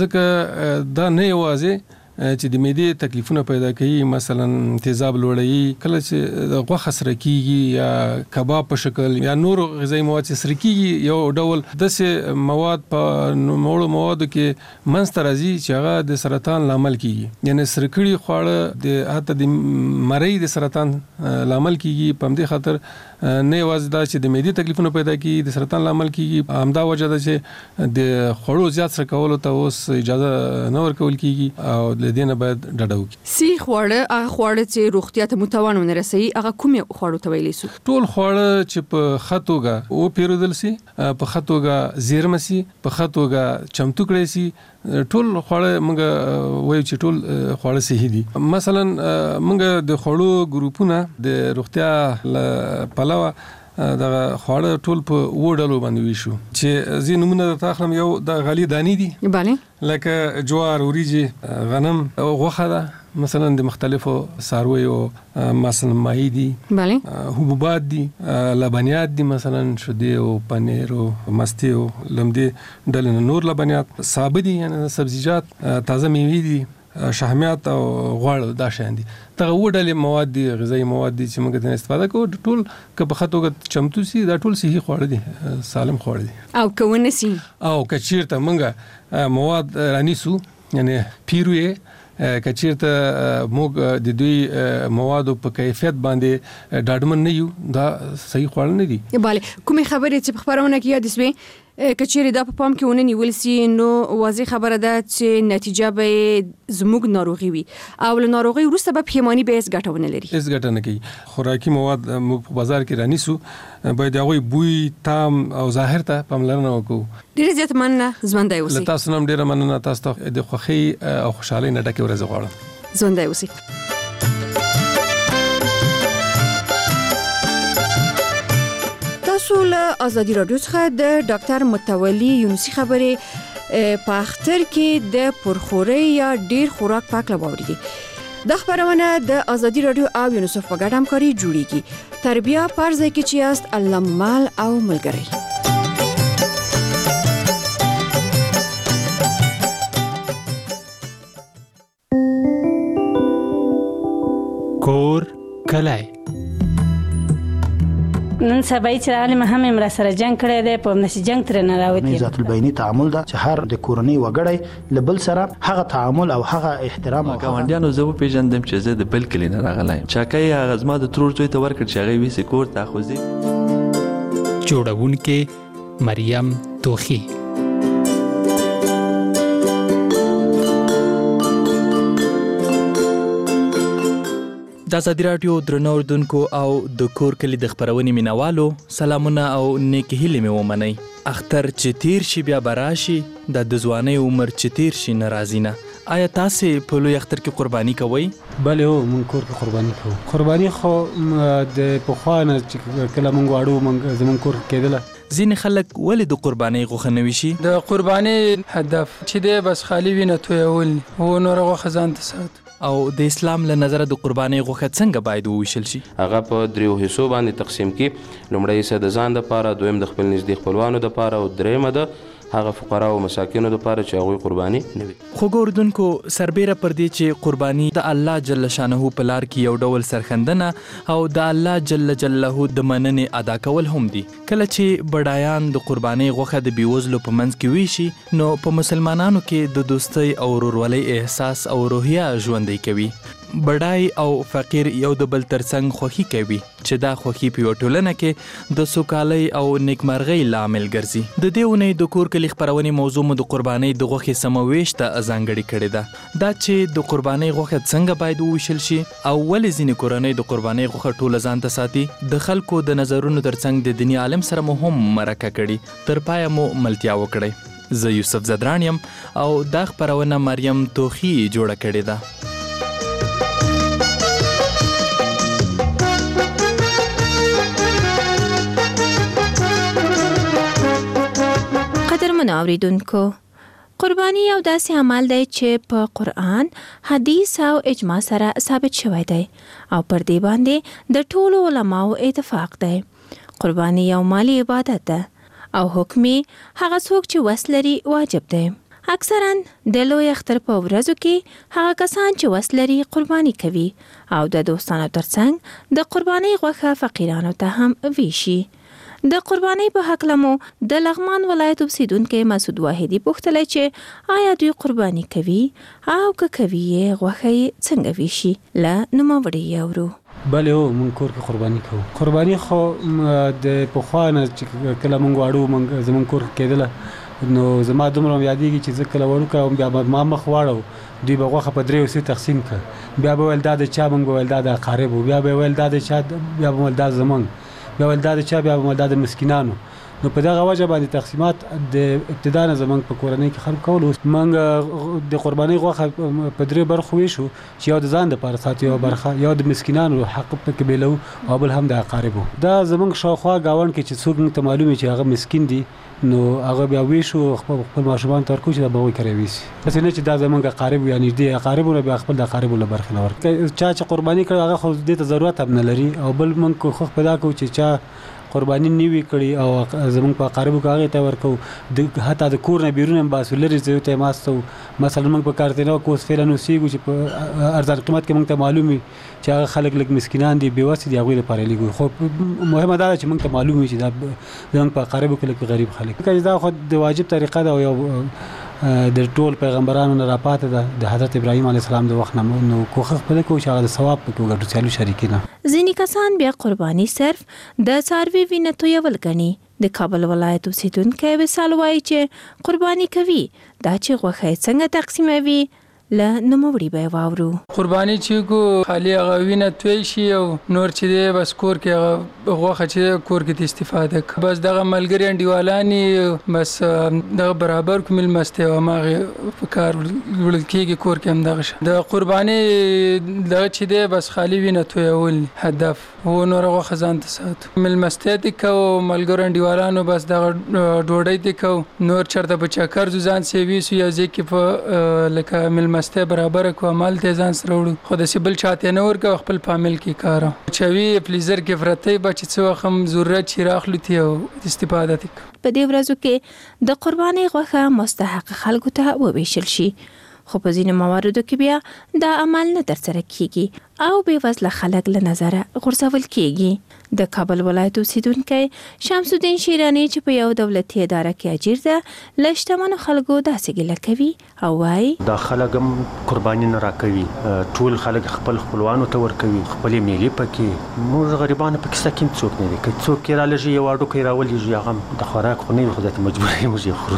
ځکه دا نه یوازې چې د معدې تکلیفونه پیدا کوي مثلا تیزاب لوړوي کله چې د غوښه سره کیږي یا کباب په شکل یا نور غذایی مواد چې سره کیږي یو ډول داسې مواد په نورو موادو کې منځته راځي چې هغه د سرطان لامل کیږي. یعنی سرکړي خواړه د حتی د مری د سرطان لامل کیږي. په دې خاطر نه یوازې دا چې د معدې تکلیفونه پیدا کیږي د سرطان لامل کیږي همدا وجه ده چې د خوړو زیات سره کولو ته اوس اجازه نه ورکول کیږي او دینه باید ډډه وکړي. سی خواړه هغه خواړه چې روغتیا ته متوان ونه رسي هغه کومه خواړو ته ویلی سو؟ ټول خواړه چې په خطوګه او پیرودل سي په خطوګه زیرمه سي په خطوګه چمتو کړی سي ټول خواړه موږ وایو چې ټول خواړه صحیح دي. مثلا موږ د خوړو ګروپونه د روغتیا پلوه دا خواړه ټول په وډلو باندې ویشو چې زی نمونه د تاخلم یو د غالي دانی دي bale لکه جوار وریجې غنم او غوښه ده مثلا د مختلفو څارویو مثلا ماهی دي bale حبوبات دي لبنیات دي مثلا شیدې او پنیر او مستي او لمدي ډلنه نور لبنیات ثابت دي یعنی سبزیجات تازه میوې دي شحمیات او غوړ دا شاین دي دغه وډلې مواد دي غذایی مواد دي چې موږ ته استفاده کوو ټول که په خطوګه چمتو سي دا ټول صحیح خواړه دي سالم خواړه دي او کونه سي او کچیرته موږ مواد رانیسو یعنی پیروې کچیرته موږ د دوی موادو په کیفیت باندې ډاډمن نه یو دا صحیح خواړه نه دي. bale کومه خبره چې په خبرونه کې یاد سوي کچېری دا په پام کې ونه نیول سي نو واضح خبره ده چې نتیجه به زموږ ناروغي وي او له ناروغي وروسته به پیمانی به هیڅ ګټه ونه لري. هیڅ ګټه نه کوي. خوراکي مواد موږ په بازار کې رانیسو باید هغه بوی تام او ظاهر ته پاملرنه وکړو. ډیر زیات مننه ژوندۍ اوسئ. تاسو نن ډیر مننه تاسو ته د خوښۍ او خوشحالۍ نه ډکه ورځ غواړم. ژوندۍ اوسئ. تاسو له ازادي رادیو څخه د ډاکټر متولي یونسي خبرې په اختر کې د پرخوري یا ډیر خوراک پاک لباوري دي. د خبرونه د ازادي رادیو او یونیسف په ګډه همکاري جوړیږي. تربیه پرځای کې چې است الله مال او ملګری. کور کلای نن سبا چې عالم هم امر سره جنگ کړی دی په نشي جنگ تر نه راوتی ذات البینی تعامل دا چې هر د کورنۍ وګړی لبل سره هغه تعامل او هغه احترام او ګاونډیانو زه په پیژندم چې زه د بل کلی نه راغلایم چاکای هغه زما د ترور زوی ته ورکړ چې هغه وی سکور ته خوځي جوړونکې مریم توخی. د ازادي رادیو درنو اوردونکو او د کور کلی د خبرونې مینوالو سلامونه او نیکی هیلې مې ومنئ. اختر چې تیر شي بیا براشي د د ځوانۍ عمر چې تیر شي ناراضي نه. آیا تاسو په لوی اختر کې قرباني کوئ؟ بله هو مونږ کور کې قرباني کوو. قرباني خو د پخوا نه چې کله مونږ واړو مونږ زمونږ کور کېدله. ځینې خلک ولې د قربانۍ غوښه نه ویشي؟ د قربانۍ هدف چې دی بس خالي وینه تویول او نوره غوښه ځان ته ساتو. او د اسلام له نظره د قربانۍ غوښه څنګه باید وویشل شي؟ هغه په دریو حصو باندې تقسیم کی. لومړی حصه د ځان لپاره، دویم د خپل نږدې خپلوانو لپاره او دریمه د هغه فقرا او مساکینو لپاره چې هغوی قرباني نه وي. خو ګوردونکو سربیره پر دې چې قرباني د الله جل شانه په لار کې یو ډول سرخندنه او د الله جل جلاله د مننې ادا کول هم دي. کله چې بډایان د قرباني غوښه د بیوزلو په منځ کې ویشي نو په مسلمانانو کې د دوستۍ او ورورولۍ احساس او روحیه ژوندۍ کوي. بډای او فقیر یو د بل ترڅنګ خوښي کوي چې دا خوښي په یو ټولنه کې د سوکالۍ او نیکمرغۍ لامل ګرځي. د دې اونۍ د کور کلي خپرونې موضوع مو د قربانۍ د غوښې سمویش ته ځانګړې کړې ده. دا چې د قربانۍ غوښه څنګه باید وویشل شي او ولې ځینې کورنۍ د قربانۍ غوښه ټوله ځان ته ساتي، د خلکو د نظرونو ترڅنګ د دیني عالم سره مو هم مرکه کړي. تر پایه مو ملتیا وکړئ. زه یوسف زدران یم او دا خپرونه مریم توخی جوړه کړې ده. قدرمنو اوریدونکو، قرباني یو داسې عمل دی چې په قرآن، حدیث او اجماع سره ثابت شوی دی او پر دې باندې د ټولو علماو اتفاق دی. قرباني یو مالی عبادت ده او حکمي هغه څوک چې وس لري واجب دی. اکثرا د لوی اختر په ورځو کې هغه کسان چې وس لري قرباني کوي او د دوستانو ترڅنګ د قرباني غوښه فقیرانو ته هم ویشي. د قربانۍ په هکله مو د لغمان ولایت اوسیدونکي مسعود واحدي پوښتلی چې آیا دوی قرباني کوي او که کوي یې غوښه یې څنګه ویشي. له نوموړي یې اورو. بله هو موږ کور کې قرباني کوو. قرباني خو د پخوا نه چې کله موږ واړو زموږ کور کې کېدله نو زما دومره یادېږي چې زه کله وړوکی وم بیا به ما مخ واړو دوی به غوښه په درې حصې تقسیم کړه. بیا به ویل دا د چا، موږ به ویل دا د اقاربو، بیا به ویل دا د چا، بیا به ویل دا زموږ، بیا ول دا د چا، بیا ول دا د مسکینانو. نو په دغه وجه باندې تقسیمات د ابتدا نه زمونږ په کورنۍ کې خلک کول. موږ د قربانۍ غوښه په درې برخو ویشو چې یو د ځان دپاره ساتو، یو برخه یو د مسکینانو حق پکې بیلو او بل هم د اقاربو. دا زمونږ شاوخوا ګاونډ کې چې څوک موږ ته معلوم وي چې هغه مسکین دي نو هغه بیا ویشو خپل ماشومان ته ورکوو چې دا به هغوی کره ویسي. داسې نه چې دا زمونږ اقارب یا نږدې اقاربو نه بیا خپل د اقاربو له برخې نه ورکوي. چا چې قرباني کړی هغه خو دې ته ضرورت هم نه لري او بل موږ کوښښ پیدا کوو چې چا قرباني نیوي کړي او زمونږ په اقاربو کې هغې ته ورکوو. حتی د کور نه بیرون هم باسو لرې ځایو ته یې ماستو. مثلا موږ په کارتینو کې اوس فعلا اوسېږو چې په ارزان قیمت کې موږ ته معلوم وي چې هغه خلک لږ مسکینان دي، بېوسې دي، هغوی لپاره یې لږ. خو مهمه دا ده چې موږ ته معلوم وي چې دا زموږ په اقاربو کې لږ غریب خلک. دا خو د واجب طریقه ده او یو د ټول پیغمبرانو نه راپاتې ده د حضرت ابراهیم علیه السلام د وخت نه. نو کوښښ پدې کوو چې هغه د ثواب پکې وګټو، سیالو شریکینه. ځینې کسان بیا قرباني صرف د څاروي وینه تویول ګڼي. د کابل ولایت اوسیدونکی وصال وایي چې قرباني کوي، دا چې غوښه یې څنګه تقسیموي له نوموړي به یې واورو. قرباني چې کو خالي هغه وینه توی شي او نور چې دی بس کور کې هغه غوښه چې کور کې د استفاده کوي. بس دغه ملګري انډیوالانې بس دغه برابر کو میلمستیا او هماغې په کار وړل کېږي کور کې هم دغه شی. د قرباني دغه چې دی بس خالي وینه تویول هدف و، نوره غوښه ځان ته ساتو. میلمستیا دې کوو، ملګرو انډیوالانو بس دغه ډوډۍ دې کوو. نور چېرته په چکر ځو ځان سې ویسو یا ځای کې په لکه میلمستیا مسته برابر کو عمل ته ځان سره وړو. خو د سیبل چاته نه ورکو خپل فامیل کې کارو چوي پلیزر کې فرته بچ څو هم ضرورت چی راخلو تی او استفاده تک. په دې ورځو کې د قرباني غوښه مستحق خلکو ته وویشل شي، خو په ځینو مواردو کې بیا دا عمل نه ترسره کیږي او بې وزله خلک له نظره غورځول کیږي. د کابل ولایت اوسیدونکی شمس الدین شیرانی چې په یو دولتي اداره کې اجیر ده له شتمنو خلکو داسې ګیله کوي او وایي دا خلک هم قرباني نه راکوي، ټول خلک خپل خپلوانو ته ورکوي، خپلې میلې پکې. موږ غریبانو پکې سکین څوک نه دی، که څوک یې رالېږي یو اډوکی راولېږي هغه د خوراک خو نه وي، خو ځکه مجبور یې موږ یې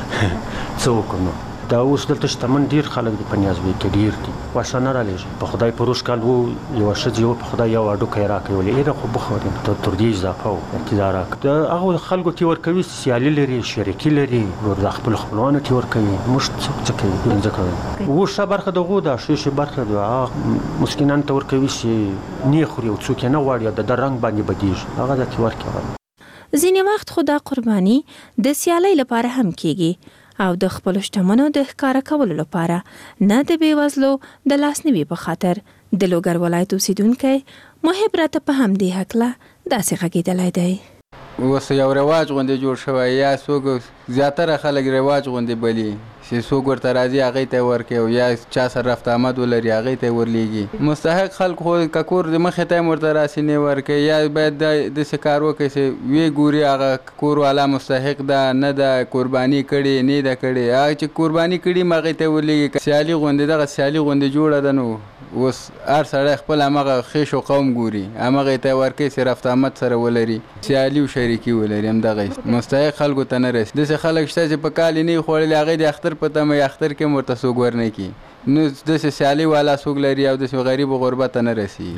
خورو. څه وکړو نو دا اوس دلته شتمن ډیر خلک دي په نیازبۍ کې ډیر دي، واښه نه رالېږي. په خدای په روش کال و یوه ښځې وه، په خدای یو اډوکی راکوي، ولې ایره خو بخوري ته تر دې اضافه و ابتدا راکړه. د هغو خلکو ته یې ورکوي، سیالي لري، شریکي لري، د خپلو خپلوانو ته یې ورکوي. موږ څوک څه کوي؟ ځکه اوس ښه برخه د هغو ده، ښې ښې برخه د هغه مسکینانو ته ورکوي چې نه خوري او څوک یې نه غواړي، د ده رنګ باندې بدېږي، هغه ته یې ورکوي. ځینې وخت خو دا قرباني د سیالۍ لپاره هم کیږي او د خپل شتمنو د ښکارا کولو لپاره، نه د بېوزلو د لاسنیوي په خاطر. د لوګر ولایت اوسیدونکی محب راته په همدې هکله داسې غږېدلی دی. اوس یو رواج غوندې جوړ شوی، یا څوک زیاتره خلک رواج غوندې بلي چې څوک ورته راځي هغې ته یې ورکوي، یا چا سره رفت آمد ولري هغې ته یې ورلیږي. مستحق خلک خو که کور د مخې ته هم ورته راسي نه ورکوي، یا باید داسې کار وکړي چې ویې ګوري هغه کور والا مستحق ده نه ده، قرباني کړې نه ده کړې، هغه چې قرباني کړي هم هغې ته یې ورلیږي. سیالي غوندې دغه سیالي غوندې جوړه ده نو اوس هر سړی خپل همغه خیش و قوم ګوري، همغه ته ورکوي چې رفت آمد سره ولري، سیالي او شریکي ولري، همدغه مستحق خلکو ته نه رسي. داسې خلک شته چې په کال یې نه وي خوړلي، هغوی د اختر په تمه یې اختر کې هم ورته څوک ورنه کړي. نو داسې سیالي والا څوک لري او داسې غریب و غربت ته نه رسي.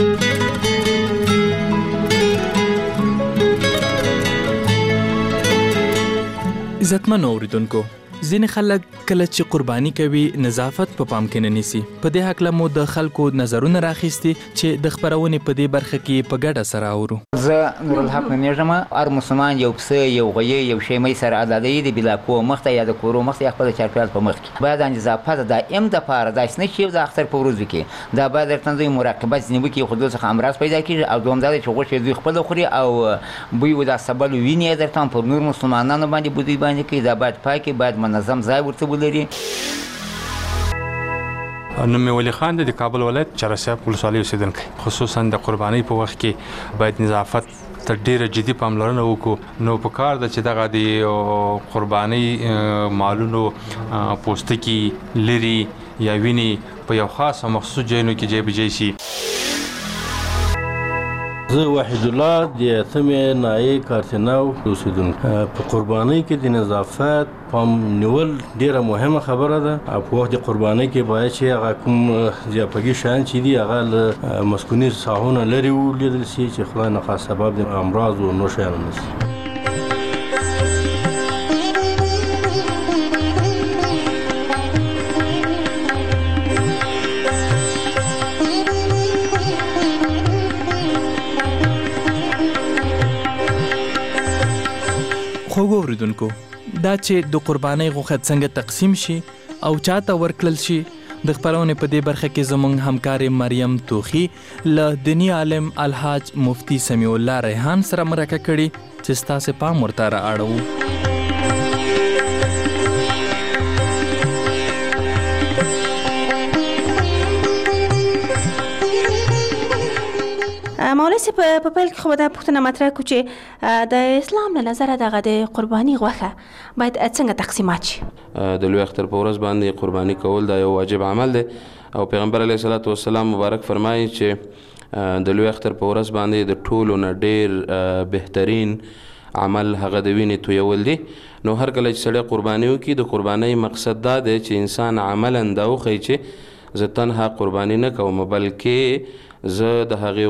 عزتمن اوریدونکو، ځینې خلک کله چې قرباني کوي نظافت په پام کې نه نیسي. په دې هکله مو د خلکو نظرونه راخیستي چې د خپرونې په دې برخه کې په ګډه سره اورو. زه نورالحق نومیږم. هر مسلمان یو پسه، یو غویی، یو شیمۍ سره عدالتي د بلاکو مخ ته یا د کورو مخ ته یا خپل چاپېریال په مخ کې باید د نظافت دائم دپاره داسې نه چې د اختر په ورځو کې دا باید درته دوی مراقبت ځینې وکړي، خو دلته څخه امراض پیدا کېږي. او دویم دا دی چې غوښې دوی خپله خوري او بوی و دا سبل وینې یې درته پر نور مسلمانانو باندې بودی باندې کوي. دا باید پاکي، باید منظم ځای ورته ولري. نوم مې ولی خان دی، د کابل ولایت چهارسیاب ولسوالۍ اوسېدونکی. خصوصا د قربانۍ په وخت کې باید نظافت ته ډېره جدي پاملرنه وکړو. نو په کار ده چې دغه د قربانۍ مالونو پوستکي لري یا وینې په یو خاص او مخصوص ځایونو کې جای بجای شي. زه وحید الله د اتمې ناحیې کارتناو اوسېدونکی. په قربانۍ کې د نظافت پام نیول ډېره مهمه خبره ده. په وخت د قربانۍ کې باید چې هغه کوم ضیافتي شیان چې دي هغه له مسکوني ساحونه لرې ولیدل شي چې خدای نخواست سبب د امراض و نور شیانو نه شي. خوږو اوریدونکو، دا چې د قربانۍ غوښه څنګه تقسیم شي او چاته ورکړل شي، د خپرونې په دې برخه کې زموږ همکار مریم توخي له دیني عالم الحاج مفتی سمیع الله ریحان سره مرکه کړې چې ستاسې پام ورته را اړوو. مولوي صاحب، په پیل کې خو به دا پوښتنه مطرح کړو چې د اسلام له نظره دغه د قرباني غوښه باید څنګه تقسیمات شي؟ د لوی اختر په ورځ باندې قرباني کول دا یو واجب عمل دی او پیغمبر علیه الصلاة والسلام مبارک فرمایي چې د لوی اختر په ورځ باندې د ټولو نه ډېر بهترین عمل هغه د وینې تویول دي. نو هر کله چې سړی قرباني وکړي، د قربانۍ مقصد دا دی چې انسان عملا دا وښیي چې زه تنها قرباني نه کوم بلکې زه د هغې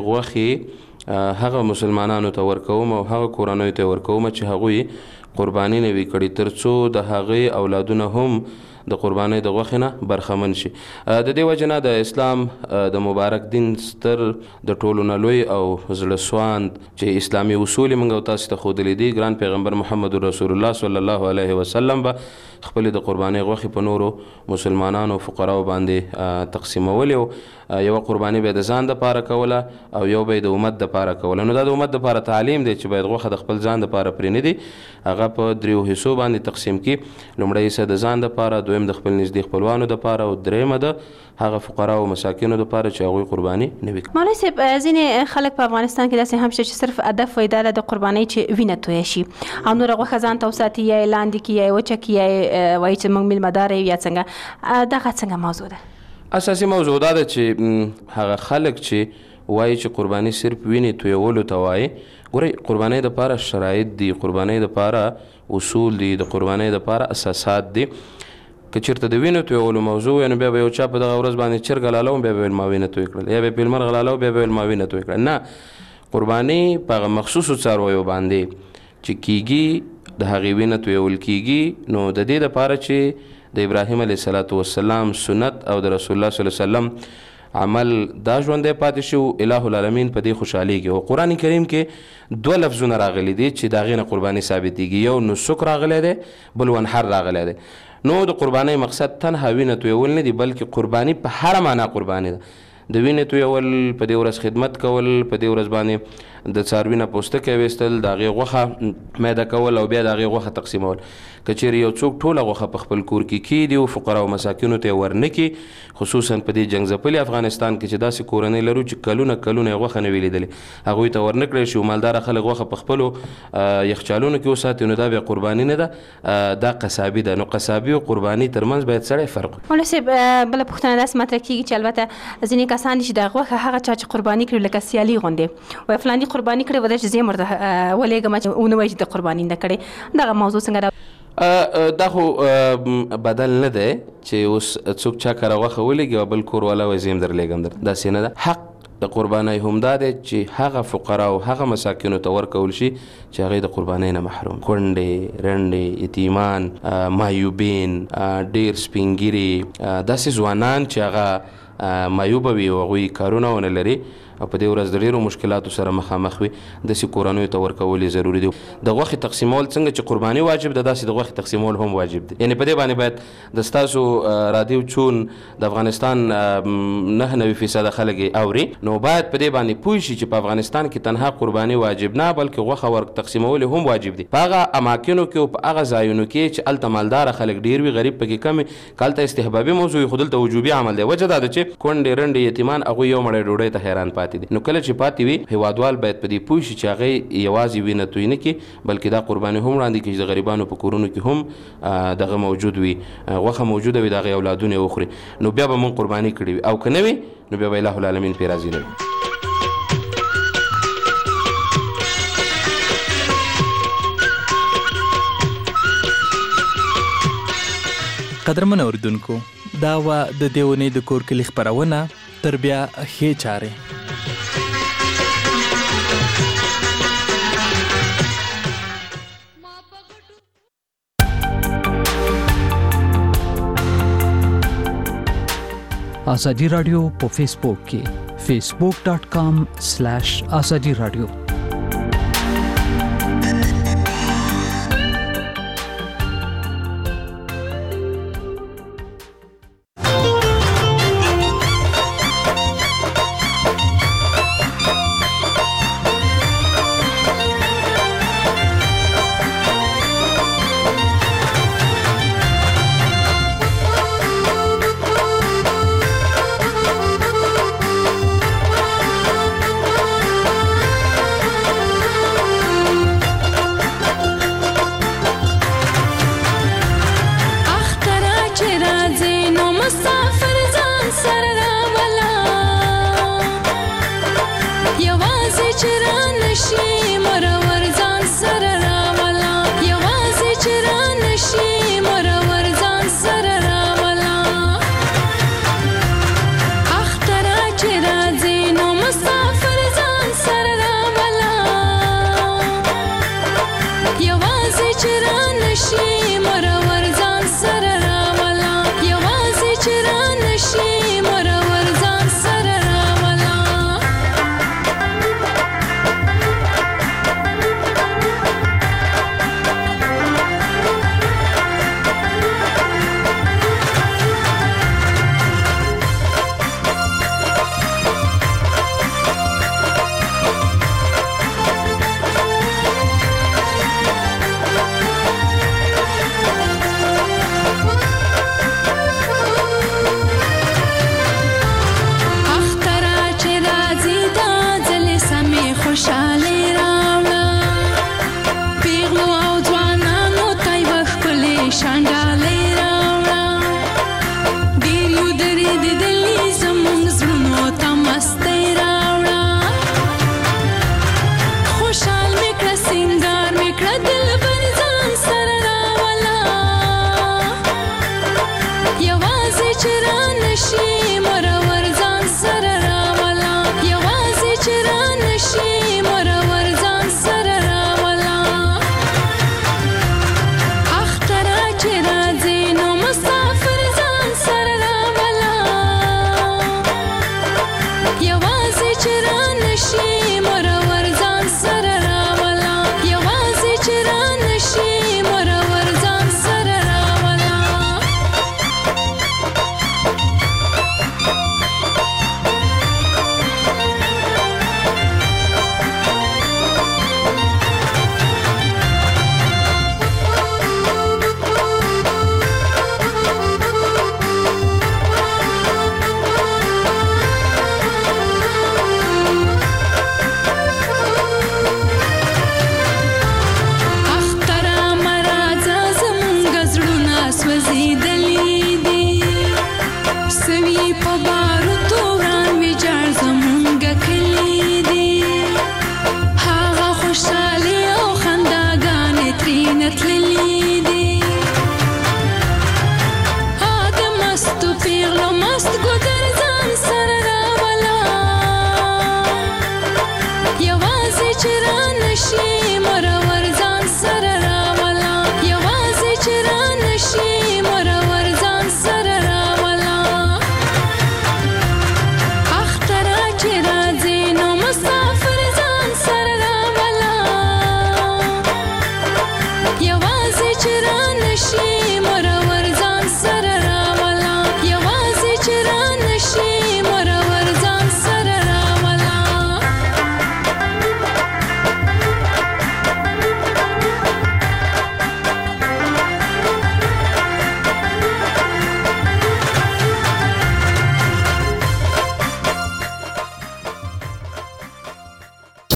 غوښې هغه مسلمانانو ته ورکوم او هغه کورنیو ته ورکوم چې هغوی قرباني نه وي کړي، تر څو د هغې اولادونه هم د قربانۍ د غوښې نه برخمن شي. د دې وجې نه د اسلام د مبارک دین ستر د ټولو نه لوی او زړه سواند چې اسلامي اصول یې موږ او تاسو ته ښودلي دي، ګران پیغمبر محمد رسول الله صلی الله علیه وسلم به خپلې د قربانۍ غوښې په نورو مسلمانانو فقراو باندې تقسیمولې وو. یوه قرباني به د ځان دپاره کوله او یو به د امت دپاره کوله. نو دا د امت دپاره تعلیم دی چې باید غوښه د خپل ځان دپاره پرې نه دي، هغه په دریو حصو باندې تقسیم کړي. لومړی حصه د ځان دپاره، دویم د خپل نږدې خپلوانو دپاره او درېیمه د هغه فقراو او مساکینو دپاره چې هغوی قرباني نه وي. مولوي صاحب، ځینې خلک په افغانستان کې داسې هم شته چې صرف هدف وایي دا ده د قربانۍ چې وینه تویه شي او نوره غوښه ځان ته وساتي، یا یې لاندې کړي، یا یې وچه کړي، یا یې وایي چې موږ میلمهداره یو یا څنګه. دغه څنګه موضوع ده؟ اساسي موضوع دا ده چې هغه خلک چې وایي چې قرباني صرف وینې تویولو ته وایي، ګورئ قربانۍ دپاره شرایط دي، قربانۍ دپاره اصول دي، د قربانۍ دپاره اساسات دي. که چېرته د وینو تویولو موضوع وي نو بیا به یو چا په دغه ورځ باندې چرګ حلالو بیا به ویل ما وینه توی کړل، یا به پیلمر حلالو بیا به ویل ما وینه توی کړل. نه، قرباني په هغه مخصوصو څارویو باندې چې کیږي د هغې وینه تویول کیږي. نو د دې دپاره چې د ابراهیم علیه الصلاة والسلام سنت او د رسول الله صلی الله علیه وسلم عمل دا ژوندی پاتې شو، الٰه العالمین په دې خوشحالیږي. او قرآن کریم کې دوه لفظونه راغلي دي چې د هغې نه قرباني ثابتېږي، یو نسک راغلی دی، بل ونحر راغلی دی. نو د قربانۍ مقصد تنها وینه تویول نه دي، بلکې قرباني په هره معنا قرباني ده. د وینې تویول، په دې ورځ خدمت کول، په دې ورځ باندې د څاروي نه پوستکی ویستل، د هغې غوښه میده کول او بیا د هغې غوښه تقسیمول. که چیرې یو څوک ټوله غوښه په خپل کور کې کیږدي او فقراو مساکینو ته یې ورنکړي، خصوصا په دې جنګ ځپلي افغانستان کې چې داسې کورنۍ لرو چې کلونه کلونه یې غوښه نه وي لیدلې، هغوی ته ورنکړی شي او مالداره خلک غوښه په خپلو یخچالونو کې وساتي، نو دا بیا قرباني نه ده، دا قصابي ده. نو قصابي او قرباني ترمنځ باید سړی فرق وکړي. مولوي صاحب بله پوښتنه داسې مطرح کېږي چې البته ځینې کسان دي چې د غوښه هغه چا چې قرباني کړي لکه سیالي غوندې وایي فلاني قرباني کړې وده چې زه یې ورته ولېږم چې ونه وایي چې د قرباني نه کړې، دغه موضوع څنګه ده؟ دا خو بدل نه دی چې اوس څوک چا کره غوښه ولېږي او بل کور والا وایي زه یم درلېږم در، داسې نه ده. حق د قربانۍ همدا دی چې هغه فقرا او هغه مساکینو ته ورکول شي چې هغې د قربانۍ نه محروم، کونډې، رنډې، یتیمان، مایوبین، ډېر سپین ږیري، داسې ځوانان چې هغه مایوبه وي او هغوی کارونه ونه لري او په دې ورځ د ډېرو مشکلاتو سره مخامخ وي، داسې کورنیو ته ورکول یې ضروري دي. د غوښې تقسیمول څنګه چې قرباني واجب ده، داسې د غوښې تقسیمول هم واجب دي. یعنې په دې باندې باید د ستاسو رادیو چون د افغانستان نهه نوي فیصده خلک یې اوري، نو باید په دې باندې پوه شي چې په افغانستان کې تنها قرباني واجب نه بلکې غوښه ور تقسیمول هم واجب دي. په هغه اماکنو کې او په هغه ځایونو کې چې هلته مالداره خلک ډېر وي، غریب پکې کم وي، که هلته استحبابي موضوع وي خو دلته وجوبي عمل دی. وجه دا ده چې کونډې، رنډې، یتیمان هغوی یو مړی ډوډۍ ته حیران پاتې دي. نو کله چې پاتې وي هیوادوال باید په دې پوه شي چې هغې یوازې وینه توی نه کړي بلکې دا قرباني هم وړاندې کړي چې د غریبانو په کورونو کې هم دغه موجود وي، غوښه موجوده وي، د هغې اولادونه یې وخوري، نو بیا به موږ قرباني کړې وي، او که نه وي نو بیا به الله العالمین پرې راضي نه وي. قدرمن اوریدونکو، دا وه د دې اونۍ د کور کلي خپرونه، تر بیا ښې چارې. آزادی رادیو په فیسبوک کې facebook.com/azadi radio